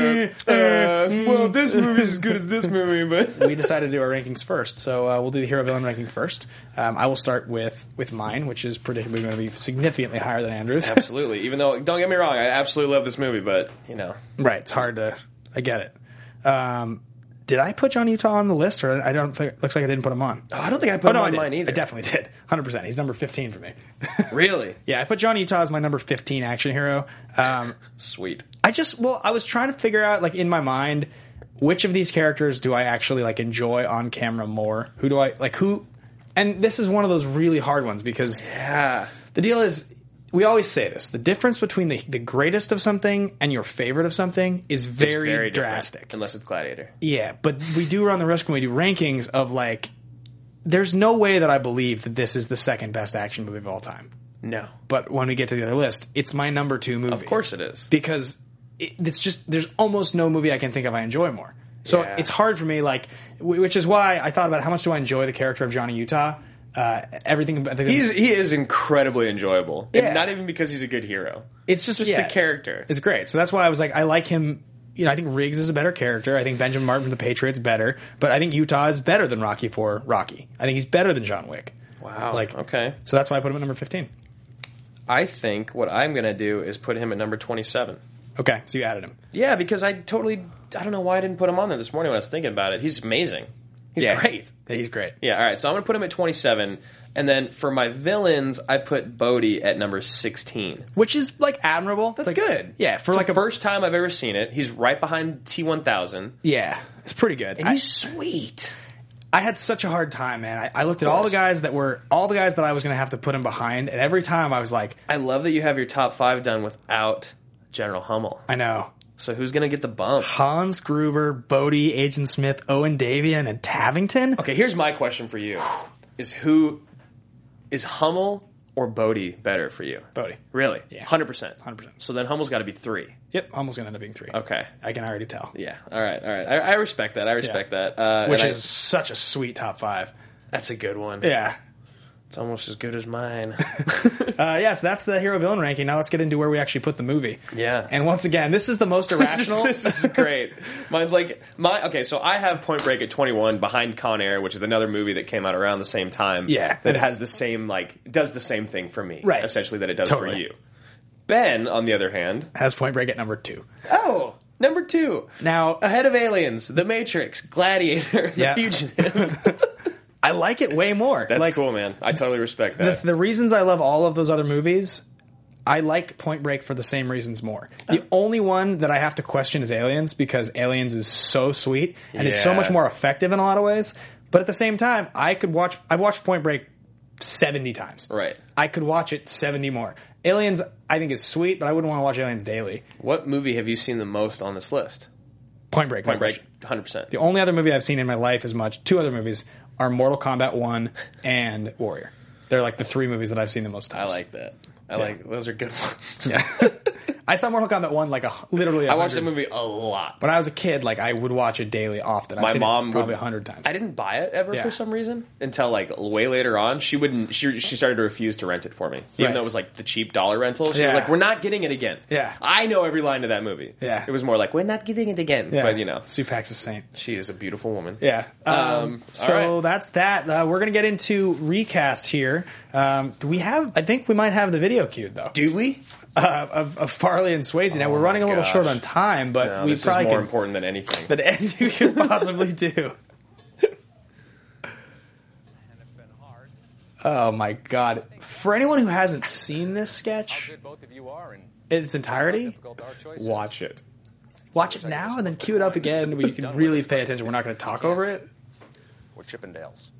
Speaker 3: well, this movie's as good as this movie, but
Speaker 2: we decided to do our rankings first. So we'll do the hero villain ranking first. I will start with mine, which is predictably going to be significantly higher than Andrew's.
Speaker 3: Absolutely. Even though, don't get me wrong, I absolutely love this movie, but
Speaker 2: right, it's hard to. I get it. Did I put Johnny Utah on the list, or I don't think? Looks like I didn't put him on.
Speaker 3: Oh, I don't think I put him on mine either.
Speaker 2: I definitely did. 100%. He's number 15 for me.
Speaker 3: Really?
Speaker 2: Yeah, I put Johnny Utah as my number 15 action hero.
Speaker 3: Sweet.
Speaker 2: I was trying to figure out, like, in my mind, which of these characters do I actually like enjoy on camera more? Who do I like? Who? And this is one of those really hard ones because the deal is. We always say this. The difference between the greatest of something and your favorite of something is very drastic.
Speaker 3: Unless it's Gladiator.
Speaker 2: Yeah, but we do run the risk when we do rankings of, like, there's no way that I believe that this is the second best action movie of all time.
Speaker 3: No.
Speaker 2: But when we get to the other list, it's my number 2 movie.
Speaker 3: Of course it is.
Speaker 2: Because it's just, there's almost no movie I can think of I enjoy more. So it's hard for me, like, which is why I thought about how much do I enjoy the character of Johnny Utah. Everything.
Speaker 3: He is incredibly enjoyable.
Speaker 2: Yeah.
Speaker 3: And not even because he's a good hero.
Speaker 2: It's just
Speaker 3: the character.
Speaker 2: It's great. So that's why I was like, I like him. I think Riggs is a better character. I think Benjamin Martin from The Patriots better. But I think Utah is better than Rocky for Rocky. I think he's better than John Wick.
Speaker 3: Wow. Okay.
Speaker 2: So that's why I put him at number 15.
Speaker 3: I think what I'm going to do is put him at number 27.
Speaker 2: Okay, so you added him.
Speaker 3: Yeah, because I don't know why I didn't put him on there this morning when I was thinking about it. He's amazing. He's great.
Speaker 2: Yeah, he's great.
Speaker 3: Yeah, all right. So I'm going to put him at 27. And then for my villains, I put Bodhi at number 16.
Speaker 2: Which is, like, admirable.
Speaker 3: That's good.
Speaker 2: Yeah, for
Speaker 3: it's
Speaker 2: like
Speaker 3: the first time I've ever seen it. He's right behind T-1000.
Speaker 2: Yeah, it's pretty good.
Speaker 3: And he's sweet.
Speaker 2: I had such a hard time, man. I looked at all the guys that I was going to have to put him behind, and every time I was like,
Speaker 3: I love that you have your top 5 done without General Hummel.
Speaker 2: I know.
Speaker 3: So who's going to get the bump?
Speaker 2: Hans Gruber, Bodie, Agent Smith, Owen Davian, and Tavington?
Speaker 3: Okay, here's my question for you. Is Hummel or Bodie better for you?
Speaker 2: Bodie.
Speaker 3: Really?
Speaker 2: Yeah.
Speaker 3: 100%?
Speaker 2: 100%.
Speaker 3: So then Hummel's got to be 3.
Speaker 2: Yep, Hummel's going to end up being 3.
Speaker 3: Okay.
Speaker 2: I can already tell.
Speaker 3: Yeah. All right. I respect that. that.
Speaker 2: Which is such a sweet top 5.
Speaker 3: That's a good one.
Speaker 2: Yeah.
Speaker 3: It's almost as good as mine.
Speaker 2: So that's the hero villain ranking. Now let's get into where we actually put the movie.
Speaker 3: Yeah.
Speaker 2: And once again, this is the most irrational.
Speaker 3: This is great. Mine's like okay, so I have Point Break at 21 behind Con Air, which is another movie that came out around the same time.
Speaker 2: Yeah.
Speaker 3: That has the same does the same thing for me.
Speaker 2: Right.
Speaker 3: Essentially that it does
Speaker 2: Totally.
Speaker 3: for you. Ben, on the other hand,
Speaker 2: has Point Break at number 2.
Speaker 3: Oh, number 2.
Speaker 2: Now,
Speaker 3: ahead of Aliens, The Matrix, Gladiator, The Fugitive.
Speaker 2: I like it way more.
Speaker 3: That's cool, man. I totally respect that.
Speaker 2: The reasons I love all of those other movies, I like Point Break for the same reasons more. The only one that I have to question is Aliens, because Aliens is so sweet and is so much more effective in a lot of ways. But at the same time, I've watched Point Break 70 times.
Speaker 3: Right.
Speaker 2: I could watch it 70 more. Aliens, I think, is sweet, but I wouldn't want to watch Aliens daily.
Speaker 3: What movie have you seen the most on this list?
Speaker 2: Point Break.
Speaker 3: Point Break, 100%.
Speaker 2: The only other movie I've seen in my life two other movies are Mortal Kombat 1 and Warrior. They're like the 3 movies that I've seen the most times.
Speaker 3: I like that. Those are good ones.
Speaker 2: Yeah. I saw Mortal Kombat 1 literally.
Speaker 3: I watched that movie a lot.
Speaker 2: When I was a kid, I would watch it daily often.
Speaker 3: My mom
Speaker 2: probably 100 times.
Speaker 3: I didn't buy it ever for some reason until way later on. She wouldn't. She started to refuse to rent it for me, even though it was the cheap dollar rental. She was like, "We're not getting it again."
Speaker 2: Yeah,
Speaker 3: I know every line of that movie.
Speaker 2: Yeah,
Speaker 3: it was more like, "We're not getting it again."
Speaker 2: Yeah.
Speaker 3: But
Speaker 2: Sue Pax is saint.
Speaker 3: She is a beautiful woman.
Speaker 2: Yeah. So
Speaker 3: right.
Speaker 2: that's that. We're gonna get into recast here. Do we have? I think we might have the video queued though.
Speaker 3: Do we?
Speaker 2: Of Farley and Swayze. Now we're running a little short on time, but we
Speaker 3: this
Speaker 2: probably
Speaker 3: is more important than anything.
Speaker 2: Than anything we could possibly do. Oh my god! For anyone who hasn't seen this sketch in its entirety,
Speaker 3: watch it.
Speaker 2: Watch it now and then cue it up again where you can really pay attention. We're not going to talk over it.
Speaker 7: We're Chippendales.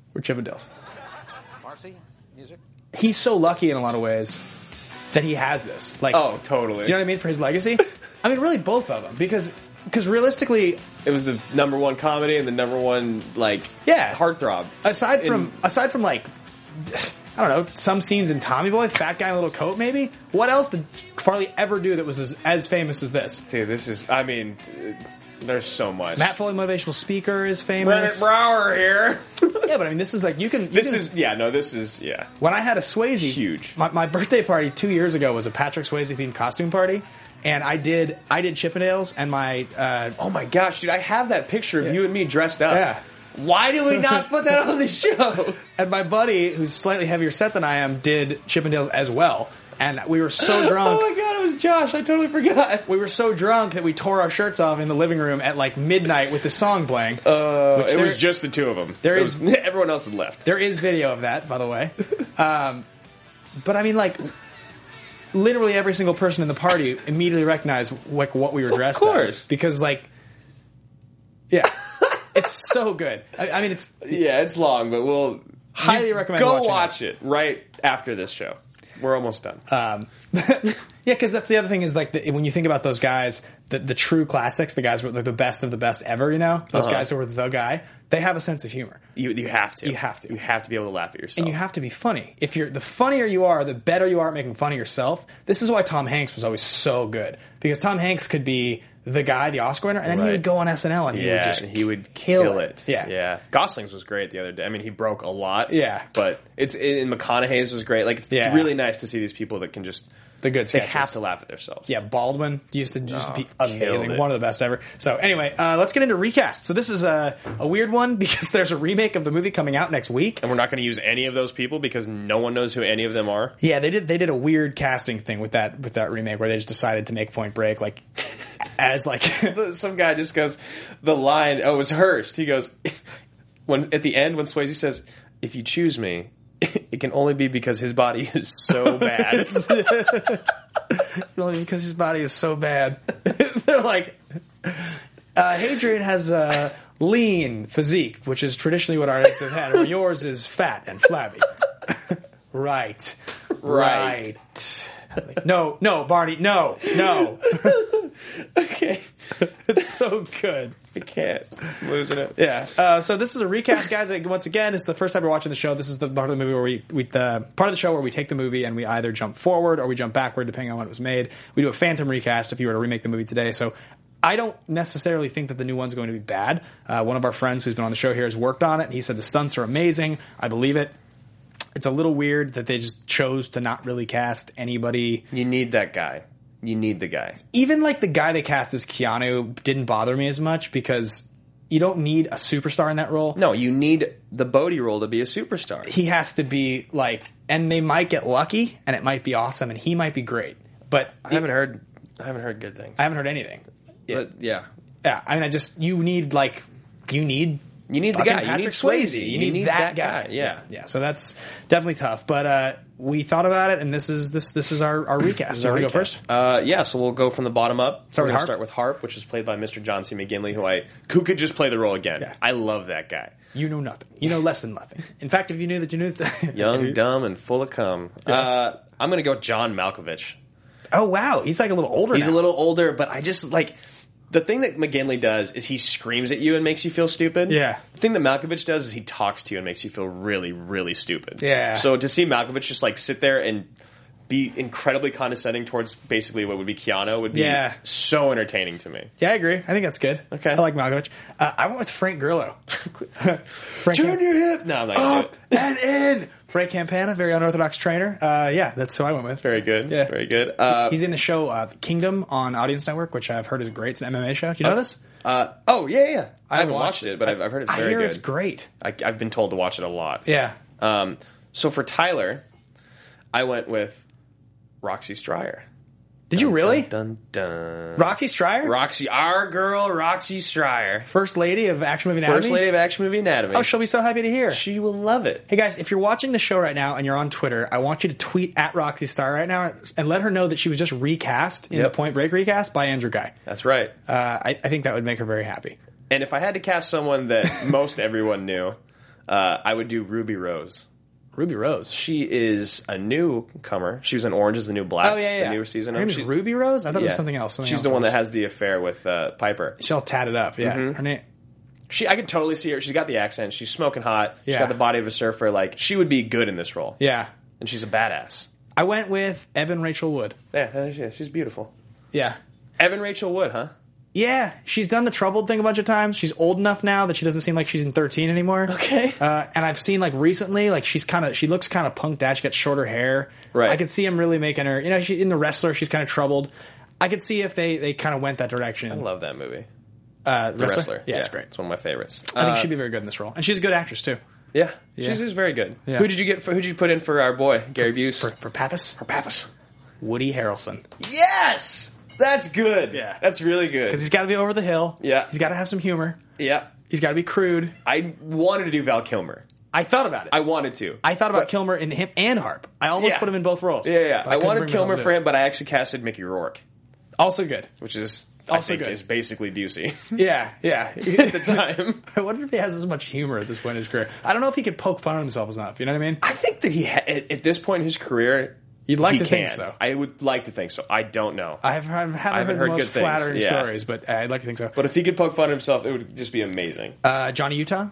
Speaker 5: Marcy, music.
Speaker 2: He's so lucky in a lot of ways that he has this.
Speaker 3: Oh, totally.
Speaker 2: Do you know what I mean? For his legacy? I mean, really both of them. Because realistically...
Speaker 3: It was the number 1 comedy and the number 1, heartthrob.
Speaker 2: Aside from I don't know, some scenes in Tommy Boy, fat guy in a little coat maybe? What else did Farley ever do that was as famous as this?
Speaker 3: Dude, this is... I mean... There's so much.
Speaker 2: Matt Foley, motivational speaker, is famous.
Speaker 3: Bennett Brower here.
Speaker 2: Yeah, but I mean, this is
Speaker 3: This is
Speaker 2: When I had a Swayze,
Speaker 3: huge.
Speaker 2: My birthday party 2 years ago was a Patrick Swayze themed costume party, and I did Chippendales and my.
Speaker 3: Oh my gosh, dude! I have that picture of you and me dressed up.
Speaker 2: Yeah.
Speaker 3: Why did we not put that on the show?
Speaker 2: And my buddy, who's slightly heavier set than I am, did Chippendales as well. And we were so drunk.
Speaker 3: Oh my god, it was Josh. I totally forgot.
Speaker 2: We were so drunk that we tore our shirts off in the living room at midnight with the song playing.
Speaker 3: It was just the two of them. Everyone else had left.
Speaker 2: There is video of that, by the way. But I mean, literally every single person in the party immediately recognized what we were dressed as. Because yeah. It's so good. I mean, it's...
Speaker 3: Yeah, it's long, but we'll...
Speaker 2: Highly recommend
Speaker 3: go watch it right after this show. We're almost done.
Speaker 2: Yeah, because that's the other thing is when you think about those guys, the true classics, the guys who were the best of the best ever, those guys who were the guy, they have a sense of humor.
Speaker 3: You have to.
Speaker 2: You have to.
Speaker 3: You have to be able to laugh at yourself.
Speaker 2: And you have to be funny. The funnier you are, the better you are at making fun of yourself. This is why Tom Hanks was always so good. Because Tom Hanks could be the guy, the Oscar winner, and then he would go on SNL and
Speaker 3: he would kill it.
Speaker 2: Yeah.
Speaker 3: Gosling's was great the other day. I mean, he broke a lot.
Speaker 2: Yeah.
Speaker 3: But McConaughey's was great. It's really nice to see these people that can just...
Speaker 2: The good sketches.
Speaker 3: They have to laugh at themselves.
Speaker 2: Yeah, Baldwin used to be amazing. One of the best ever. So anyway, let's get into recast. So this is a weird one because there's a remake of the movie coming out next week.
Speaker 3: And we're not going to use any of those people because no one knows who any of them are.
Speaker 2: Yeah, they did a weird casting thing with that remake where they just decided to make Point Break as
Speaker 3: some guy just goes, the line, it was Hearst. He goes, at the end when Swayze says, "If you choose me, it can only be because his body is so bad."
Speaker 2: Only because his body is so bad. They're like, Hadrian has lean physique, which is traditionally what our eggs have had, or yours is fat and flabby. Right. No, Barney, no.
Speaker 3: Okay.
Speaker 2: It's so good.
Speaker 3: I can't. I'm losing it.
Speaker 2: Yeah. So this is a recast, guys. Once again, it's the first time we're watching the show. This is the part of the movie where the part of the show where we take the movie and we either jump forward or we jump backward, depending on when it was made. We do a phantom recast if you were to remake the movie today. So I don't necessarily think that the new one's going to be bad. One of our friends who's been on the show here has worked on it, and he said the stunts are amazing. I believe it. It's a little weird that they just chose to not really cast anybody.
Speaker 3: You need that guy. You need the guy.
Speaker 2: Even like the guy they cast as Keanu didn't bother me as much because you don't need a superstar in that role.
Speaker 3: No, you need the Bodhi role to be a superstar.
Speaker 2: He has to be like, and they might get lucky, and it might be awesome, and he might be great. But
Speaker 3: I haven't heard good things.
Speaker 2: I haven't heard anything.
Speaker 3: But, yeah.
Speaker 2: I mean, you need the guy.
Speaker 3: You need
Speaker 2: Patrick
Speaker 3: Swayze.
Speaker 2: You need that guy. Yeah. So that's definitely tough. But we thought about it, and this is our recast. So you want to go first?
Speaker 3: So we'll go from the bottom up.
Speaker 2: Start
Speaker 3: We're
Speaker 2: with
Speaker 3: going to start with Harp, which is played by Mr. John C. McGinley, who could just play the role again.
Speaker 2: Yeah.
Speaker 3: I love that guy.
Speaker 2: You know nothing. You know less than nothing. In fact, if you knew that you knew
Speaker 3: Young, dumb, and full of cum.
Speaker 2: Yeah.
Speaker 3: I'm going to go John Malkovich.
Speaker 2: Oh, wow. He's like a little older
Speaker 3: He's
Speaker 2: now.
Speaker 3: a little older, but I just like... The thing that McGinley does is he screams at you and makes you feel stupid.
Speaker 2: Yeah.
Speaker 3: The thing that Malkovich does is he talks to you and makes you feel really, really stupid.
Speaker 2: Yeah.
Speaker 3: So to see Malkovich just like sit there and be incredibly condescending towards basically what would be Keanu would be so entertaining to me.
Speaker 2: Yeah, I agree. I think that's good.
Speaker 3: Okay.
Speaker 2: I like Malkovich. I went with Frank Grillo.
Speaker 3: Turn your hip! No, I'm not going to do it.
Speaker 2: And in! Frank Campana, very unorthodox trainer. That's who I went with.
Speaker 3: Very good.
Speaker 2: Yeah.
Speaker 3: Very good.
Speaker 2: He's in the show Kingdom on Audience Network, which I've heard is great. It's an MMA show. Do you know this?
Speaker 3: Yeah. I haven't watched it, but I've heard it's very good.
Speaker 2: I hear it's great.
Speaker 3: I've been told to watch it a lot.
Speaker 2: Yeah.
Speaker 3: So for Tyler, I went with Roxy Stryer.
Speaker 2: Did you really?
Speaker 3: Dun, dun, dun.
Speaker 2: Roxy Stryer?
Speaker 3: Roxy, our girl, Roxy Stryer.
Speaker 2: First lady of Action Movie Anatomy?
Speaker 3: First lady of Action Movie Anatomy.
Speaker 2: Oh, she'll be so happy to hear.
Speaker 3: She will love it.
Speaker 2: Hey, guys, if you're watching the show right now and you're on Twitter, I want you to tweet at Roxy Stryer right now and let her know that she was just recast in the Point Break recast by Andrew Guy.
Speaker 3: That's right.
Speaker 2: I think that would make her very happy.
Speaker 3: And if I had to cast someone that most everyone knew, I would do Ruby Rose.
Speaker 2: Ruby Rose.
Speaker 3: She is a newcomer. She was in Orange is the New Black.
Speaker 2: Oh, yeah.
Speaker 3: The newer season.
Speaker 2: Her name is Ruby Rose? I thought it was something else.
Speaker 3: She's the one that has the affair with Piper.
Speaker 2: She's all tatted up, yeah.
Speaker 3: Mm-hmm.
Speaker 2: Her name...
Speaker 3: I could totally see her. She's got the accent. She's smoking hot. She's
Speaker 2: Yeah.
Speaker 3: got the body of a surfer. Like, she would be good in this role.
Speaker 2: Yeah.
Speaker 3: And she's a badass.
Speaker 2: I went with Evan Rachel Wood.
Speaker 3: Yeah, she's beautiful.
Speaker 2: Yeah.
Speaker 3: Evan Rachel Wood, huh?
Speaker 2: Yeah, she's done the Troubled thing a bunch of times. She's old enough now that she doesn't seem like she's in 13 anymore.
Speaker 3: Okay.
Speaker 2: And I've seen like recently, like she looks kind of punked out. She got shorter hair.
Speaker 3: Right.
Speaker 2: I could see him really making her. In The Wrestler, she's kind of troubled. I could see if they kind of went that direction.
Speaker 3: I love that movie.
Speaker 2: The
Speaker 3: Wrestler.
Speaker 2: Yeah, it's great.
Speaker 3: It's one of my favorites.
Speaker 2: I think she'd be very good in this role, and she's a good actress too.
Speaker 3: Yeah. She's very good.
Speaker 2: Yeah.
Speaker 3: Who did you put in for our boy Gary Busey?
Speaker 2: For Pappas?
Speaker 3: For Pappas.
Speaker 2: Woody Harrelson.
Speaker 3: Yes, that's good.
Speaker 2: Yeah.
Speaker 3: That's really good.
Speaker 2: Because he's got to be over the hill.
Speaker 3: Yeah.
Speaker 2: He's got to have some humor.
Speaker 3: Yeah.
Speaker 2: He's got to be crude.
Speaker 3: I wanted to do Val Kilmer.
Speaker 2: I thought about it.
Speaker 3: I wanted to.
Speaker 2: I thought about Kilmer in him and Harp. I almost put him in both roles.
Speaker 3: Yeah.
Speaker 2: But
Speaker 3: I
Speaker 2: couldn't
Speaker 3: wanted
Speaker 2: bring
Speaker 3: Kilmer
Speaker 2: myself to
Speaker 3: for
Speaker 2: do it.
Speaker 3: him, but I actually casted Mickey Rourke,
Speaker 2: Also good.
Speaker 3: which is
Speaker 2: Also
Speaker 3: I think
Speaker 2: good.
Speaker 3: is basically Busey
Speaker 2: Yeah.
Speaker 3: at the time.
Speaker 2: I wonder if he has as much humor at this point in his career. I don't know if he could poke fun at himself enough. You know what I mean?
Speaker 3: I think that he at this point in his career,
Speaker 2: You'd like
Speaker 3: he
Speaker 2: to think
Speaker 3: can.
Speaker 2: so.
Speaker 3: I would like to think so. I don't know.
Speaker 2: I haven't heard the
Speaker 3: heard
Speaker 2: most
Speaker 3: good things.
Speaker 2: flattering
Speaker 3: Yeah.
Speaker 2: stories, but I'd like to think so.
Speaker 3: But if he could poke fun at himself, it would just be amazing.
Speaker 2: Johnny Utah?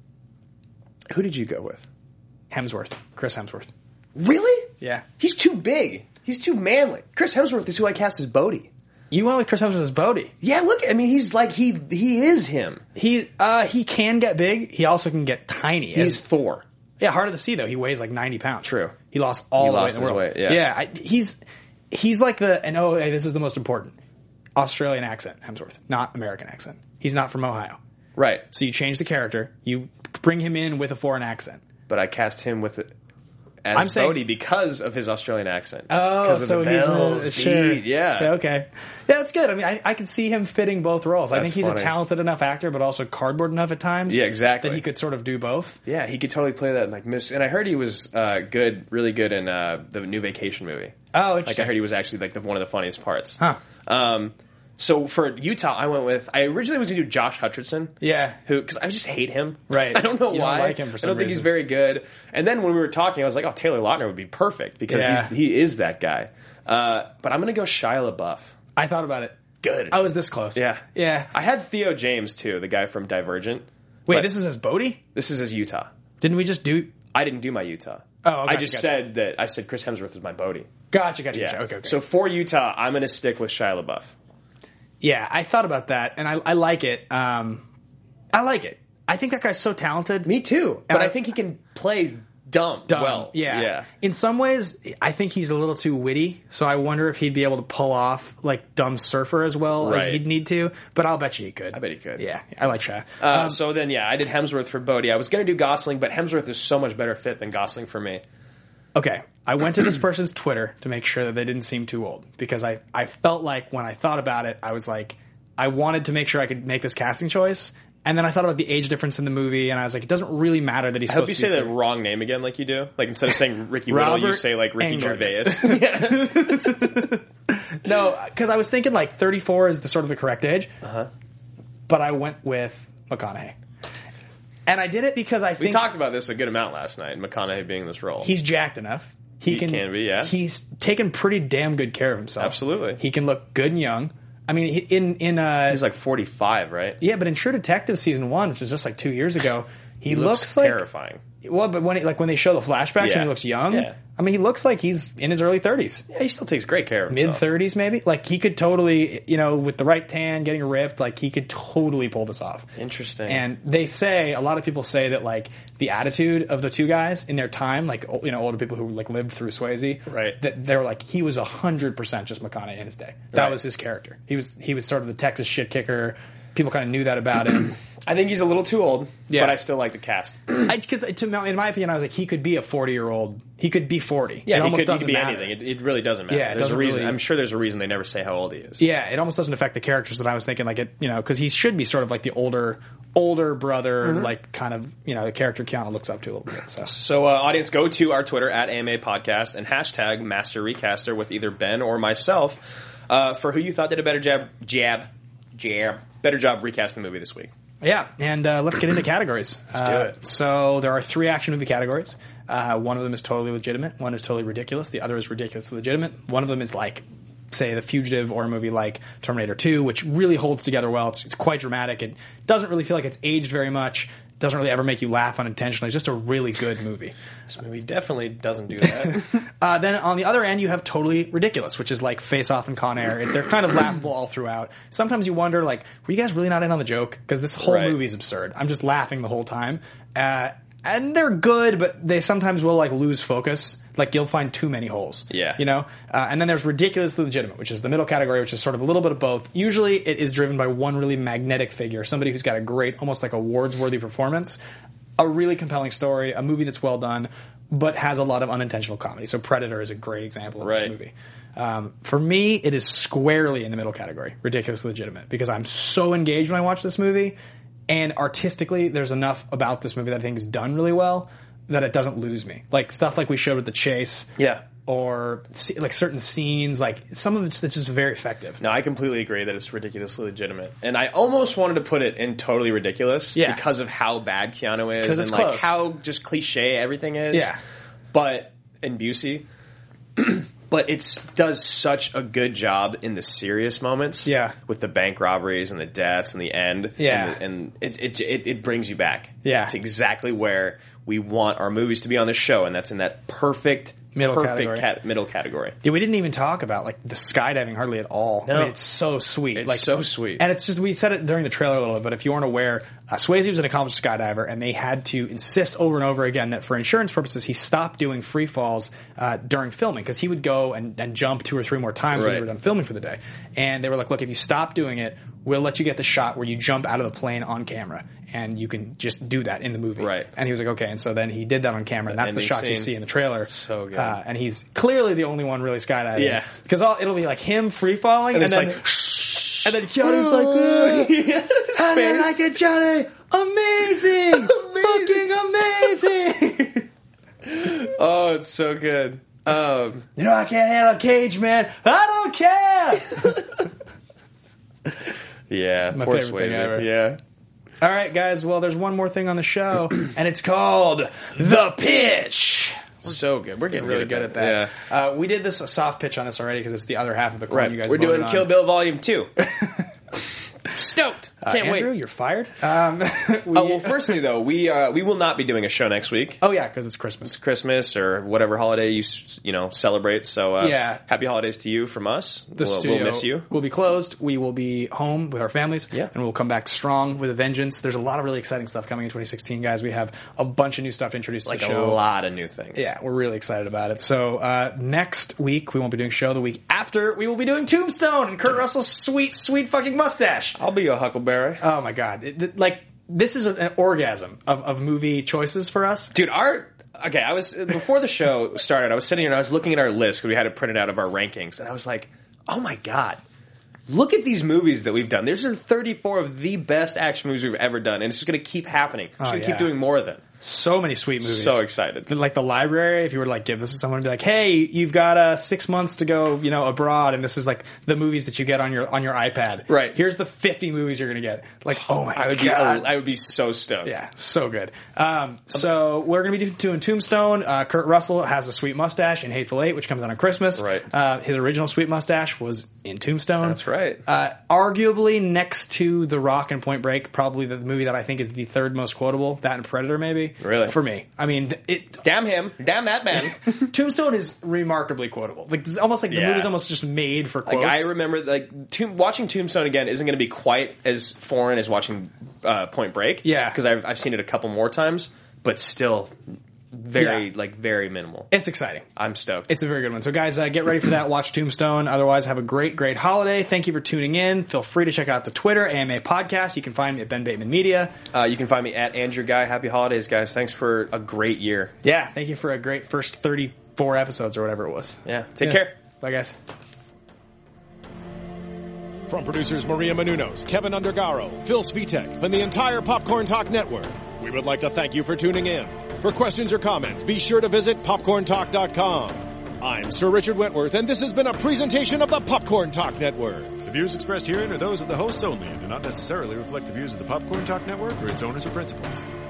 Speaker 3: Who did you go with?
Speaker 2: Hemsworth. Chris Hemsworth.
Speaker 3: Really?
Speaker 2: Yeah.
Speaker 3: He's too big. He's too manly. Chris Hemsworth is who I cast as Bodhi.
Speaker 2: You went with Chris Hemsworth as Bodhi.
Speaker 3: Yeah, look. I mean, he's like he is him.
Speaker 2: He can get big. He also can get tiny.
Speaker 3: He's Thor.
Speaker 2: Yeah, hard to see though. He weighs like 90 pounds.
Speaker 3: True.
Speaker 2: He lost all the weight
Speaker 3: lost
Speaker 2: in the
Speaker 3: his
Speaker 2: world.
Speaker 3: weight, yeah.
Speaker 2: He's like this is the most important. Australian accent, Hemsworth, not American accent. He's not from Ohio.
Speaker 3: Right.
Speaker 2: So you change the character. You bring him in with a foreign accent.
Speaker 3: But I cast him as
Speaker 2: I'm saying-
Speaker 3: Bodhi because of his Australian accent.
Speaker 2: Oh,
Speaker 3: because of
Speaker 2: so
Speaker 3: the
Speaker 2: he's
Speaker 3: bells,
Speaker 2: sure.
Speaker 3: beat, yeah.
Speaker 2: Okay. Yeah, that's good. I mean, I could see him fitting both roles. I
Speaker 3: That's
Speaker 2: think he's
Speaker 3: funny.
Speaker 2: a talented enough actor, but also cardboard enough at times.
Speaker 3: Yeah, exactly.
Speaker 2: That he could sort of do both.
Speaker 3: Yeah, he could totally play that. Like and I heard he was really good in the new Vacation movie.
Speaker 2: Oh,
Speaker 3: Like I
Speaker 2: interesting.
Speaker 3: heard he was actually like one of the funniest parts.
Speaker 2: Huh.
Speaker 3: So for Utah, I originally was going to do Josh Hutcherson.
Speaker 2: Yeah.
Speaker 3: Because I just hate him.
Speaker 2: Right.
Speaker 3: I don't know
Speaker 2: You
Speaker 3: why.
Speaker 2: don't like him for some
Speaker 3: I don't think he's
Speaker 2: reason.
Speaker 3: very good. And then when we were talking, I was like, oh, Taylor Lautner would be perfect because he is that guy. But I'm going to go Shia LaBeouf.
Speaker 2: I thought about it.
Speaker 3: Good.
Speaker 2: I was this close.
Speaker 3: Yeah.
Speaker 2: Yeah.
Speaker 3: I had Theo James, too, the guy from Divergent.
Speaker 2: Wait,
Speaker 3: But
Speaker 2: this is as Bodhi?
Speaker 3: This is his Utah.
Speaker 2: Didn't we just do...
Speaker 3: I didn't do my Utah.
Speaker 2: Oh,
Speaker 3: I just said that I said Chris Hemsworth was my Bodhi.
Speaker 2: Gotcha.
Speaker 3: Yeah.
Speaker 2: Okay.
Speaker 3: So for Utah, I'm going to stick with Shia LaBeouf.
Speaker 2: Yeah, I thought about that, and I like it. I like it. I think that guy's so talented.
Speaker 3: Me too.
Speaker 2: And
Speaker 3: But I think he can play dumb well.
Speaker 2: Yeah. In some ways, I think he's a little too witty, so I wonder if he'd be able to pull off like Dumb Surfer as well as
Speaker 3: Right.
Speaker 2: he'd need to, but I'll bet you he could.
Speaker 3: I bet he could.
Speaker 2: Yeah, I like Shia.
Speaker 3: So then, I did Hemsworth for Bodhi. I was going to do Gosling, but Hemsworth is so much better fit than Gosling for me.
Speaker 2: Okay, I went to this person's Twitter to make sure that they didn't seem too old, because I felt like when I thought about it, I was like, I wanted to make sure I could make this casting choice. And then I thought about the age difference in the movie, and I was like, it doesn't really matter that he's
Speaker 3: I hope
Speaker 2: supposed
Speaker 3: you
Speaker 2: to
Speaker 3: say
Speaker 2: be
Speaker 3: the wrong name again like you do. Like instead of saying Ricky Whittle, you
Speaker 2: Robert
Speaker 3: say like Ricky
Speaker 2: Englund.
Speaker 3: Gervais.
Speaker 2: No, because I was thinking like 34 is the sort of the correct age. But I went with McConaughey. And I did it because I think...
Speaker 3: We talked about this a good amount last night, McConaughey being in this role.
Speaker 2: He's jacked enough. He can be, yeah. He's taken pretty damn good care of himself.
Speaker 3: Absolutely.
Speaker 2: He can look good and young. I mean,
Speaker 3: he's like 45, right?
Speaker 2: Yeah, but in True Detective season 1, which was just like 2 years ago, he looks like
Speaker 3: terrifying.
Speaker 2: Well, but when they show the flashbacks when he looks young, I mean, he looks like he's in his early 30s.
Speaker 3: Yeah, he still takes great care of himself.
Speaker 2: Mid-30s, maybe. Like, he could totally, with the right tan, getting ripped, like, he could totally pull this off.
Speaker 3: Interesting.
Speaker 2: And a lot of people say that, like, the attitude of the two guys in their time, like, older people who, like, lived through Swayze,
Speaker 3: right?
Speaker 2: That they're like, he was 100% just McConaughey in his day. That was his character. He was sort of the Texas shit kicker. People kind of knew that about him.
Speaker 3: I think he's a little too old, but I still like the cast.
Speaker 2: Because in my opinion, I was like, he could be a 40-year-old. He could be 40.
Speaker 3: Yeah,
Speaker 2: it almost
Speaker 3: he could
Speaker 2: doesn't
Speaker 3: be
Speaker 2: matter.
Speaker 3: anything. It really doesn't matter.
Speaker 2: Yeah,
Speaker 3: there's a reason.
Speaker 2: really...
Speaker 3: I'm sure there's a reason they never say how old he is.
Speaker 2: Yeah, it almost doesn't affect the characters that I was thinking. Like because he should be sort of like the older brother, like kind of the character Keanu looks up to a little bit.
Speaker 3: So audience, go to our Twitter at AMA Podcast and hashtag Master Recaster with either Ben or myself for who you thought did a better better job recasting the movie this week.
Speaker 2: Yeah, and let's get into categories.
Speaker 3: Let's do it.
Speaker 2: So there are 3 action movie categories. One of them is totally legitimate. One is totally ridiculous. The other is ridiculously legitimate. One of them is like, say, The Fugitive, or a movie like Terminator 2, which really holds together well. It's quite dramatic. It doesn't really feel like it's aged very much. Doesn't really ever make you laugh unintentionally. It's just a really good movie.
Speaker 3: This movie definitely doesn't do that.
Speaker 2: Then on the other end, you have totally ridiculous, which is like Face Off and Con Air. They're kind of laughable all throughout. Sometimes you wonder, like, were you guys really not in on the joke? Because this whole movie's absurd. I'm just laughing the whole time. And they're good, but they sometimes will like lose focus. Like you'll find too many holes.
Speaker 3: Yeah.
Speaker 2: And then there's ridiculously legitimate, which is the middle category, which is sort of a little bit of both. Usually it is driven by one really magnetic figure, somebody who's got a great, almost like awards-worthy performance, a really compelling story, a movie that's well done, but has a lot of unintentional comedy. So Predator is a great example of this movie. For me, it is squarely in the middle category, ridiculously legitimate, because I'm so engaged when I watch this movie. And artistically, there's enough about this movie that I think is done really well that it doesn't lose me. Like stuff like we showed with The Chase.
Speaker 3: Yeah.
Speaker 2: Or like certain scenes, like some of it's just very effective.
Speaker 3: No, I completely agree that it's ridiculously legitimate. And I almost wanted to put it in totally ridiculous because of how bad Keanu is and like how just cliche everything is.
Speaker 2: Yeah.
Speaker 3: And Busey. But it does such a good job in the serious moments.
Speaker 2: Yeah.
Speaker 3: With the bank robberies and the deaths and the end.
Speaker 2: Yeah.
Speaker 3: And it brings you back.
Speaker 2: Yeah.
Speaker 3: To exactly where we want our movies to be on this show, and that's in that perfect
Speaker 2: middle category. Yeah, we didn't even talk about like the skydiving hardly at all.
Speaker 3: No.
Speaker 2: I mean, it's so sweet.
Speaker 3: It's so sweet.
Speaker 2: And it's just, we said it during the trailer a little bit, but if you weren't aware, Swayze was an accomplished skydiver, and they had to insist over and over again that for insurance purposes, he stopped doing free falls during filming, because he would go and jump 2 or 3 more times when they were done filming for the day. And they were like, look, if you stop doing it, we'll let you get the shot where you jump out of the plane on camera, and you can just do that in the movie.
Speaker 3: Right.
Speaker 2: And he was like, okay. And so then he did that on camera, and that's the shot you see in the trailer.
Speaker 3: So good.
Speaker 2: And he's clearly the only one really skydiving.
Speaker 3: Yeah.
Speaker 2: Because it'll be like him free falling, and then and then Keanu's like, I didn't like it, Johnny. Amazing. Fucking amazing.
Speaker 3: Oh, it's so good.
Speaker 2: I can't handle a cage, man. I don't care.
Speaker 3: Yeah,
Speaker 2: My
Speaker 3: poor
Speaker 2: favorite thing
Speaker 3: Swayze.
Speaker 2: ever.
Speaker 3: Yeah.
Speaker 2: All right, guys. Well, there's one more thing on the show, and it's called The Pitch.
Speaker 3: So good. We're getting
Speaker 2: Really good at that.
Speaker 3: Yeah.
Speaker 2: We did a soft pitch on this already because it's the other half of the coin
Speaker 3: Right.
Speaker 2: you guys
Speaker 3: We're
Speaker 2: voted
Speaker 3: doing
Speaker 2: on.
Speaker 3: Kill Bill Volume 2. Stoked. Can't
Speaker 2: Andrew,
Speaker 3: wait.
Speaker 2: you're fired.
Speaker 3: Well, firstly, though, we will not be doing a show next week.
Speaker 2: Oh, yeah, because it's Christmas.
Speaker 3: Christmas or whatever holiday you celebrate. So
Speaker 2: Yeah.
Speaker 3: happy holidays to you from us.
Speaker 2: The studio
Speaker 3: we'll miss you.
Speaker 2: will be closed. We will be home with our families.
Speaker 3: Yeah.
Speaker 2: And we'll come back strong with a vengeance. There's a lot of really exciting stuff coming in 2016, guys. We have a bunch of new stuff to introduce to the
Speaker 3: A
Speaker 2: show.
Speaker 3: lot of new things.
Speaker 2: Yeah, we're really excited about it. So next week, we won't be doing show. The week after, we will be doing Tombstone and Kurt Russell's sweet, sweet fucking mustache.
Speaker 3: I'll be a Huckleberry.
Speaker 2: Oh, my God. This is an orgasm of movie choices for us.
Speaker 3: Dude, I was before the show started, I was sitting here and I was looking at our list because we had it printed out of our rankings, and I was like, oh my God. Look at these movies that we've done. These are 34 of the best action movies we've ever done, and it's just going to keep happening. We're going to keep doing more of them.
Speaker 2: So many sweet movies.
Speaker 3: So excited.
Speaker 2: Like the library, if you were to give this to someone and be like, hey, you've got 6 months to go, abroad, and this is like the movies that you get on your iPad.
Speaker 3: Right.
Speaker 2: Here's the 50 movies you're going to get. Oh my God.
Speaker 3: I would be so stoked.
Speaker 2: Yeah, so good. So we're going to be doing Tombstone. Kurt Russell has a sweet mustache in Hateful Eight, which comes out on Christmas.
Speaker 3: Right.
Speaker 2: His original sweet mustache was in Tombstone.
Speaker 3: That's right.
Speaker 2: Arguably next to The Rock and Point Break, probably the movie that I think is the third most quotable. That and Predator, maybe.
Speaker 3: Really?
Speaker 2: For me. I mean,
Speaker 3: Damn him. Damn that man.
Speaker 2: Tombstone is remarkably quotable. It's almost like the movie's almost just made for quotes.
Speaker 3: I remember, watching Tombstone again isn't going to be quite as foreign as watching Point Break.
Speaker 2: Yeah.
Speaker 3: Because I've seen it a couple more times, but still very minimal.
Speaker 2: It's exciting.
Speaker 3: I'm stoked.
Speaker 2: It's a very good one. So, guys, get ready for that. Watch Tombstone. Otherwise, have a great, great holiday. Thank you for tuning in. Feel free to check out the Twitter, AMA Podcast. You can find me at Ben Bateman Media.
Speaker 3: You can find me at Andrew Guy. Happy holidays, guys. Thanks for a great year.
Speaker 2: Yeah, thank you for a great first 34 episodes or whatever it was.
Speaker 3: Yeah. Take care.
Speaker 2: Bye, guys.
Speaker 1: From producers Maria Menounos, Kevin Undergaro, Phil Svitek, and the entire Popcorn Talk Network, we would like to thank you for tuning in. For questions or comments, be sure to visit popcorntalk.com. I'm Sir Richard Wentworth, and this has been a presentation of the Popcorn Talk Network.
Speaker 8: The views expressed herein are those of the hosts only and do not necessarily reflect the views of the Popcorn Talk Network or its owners or principals.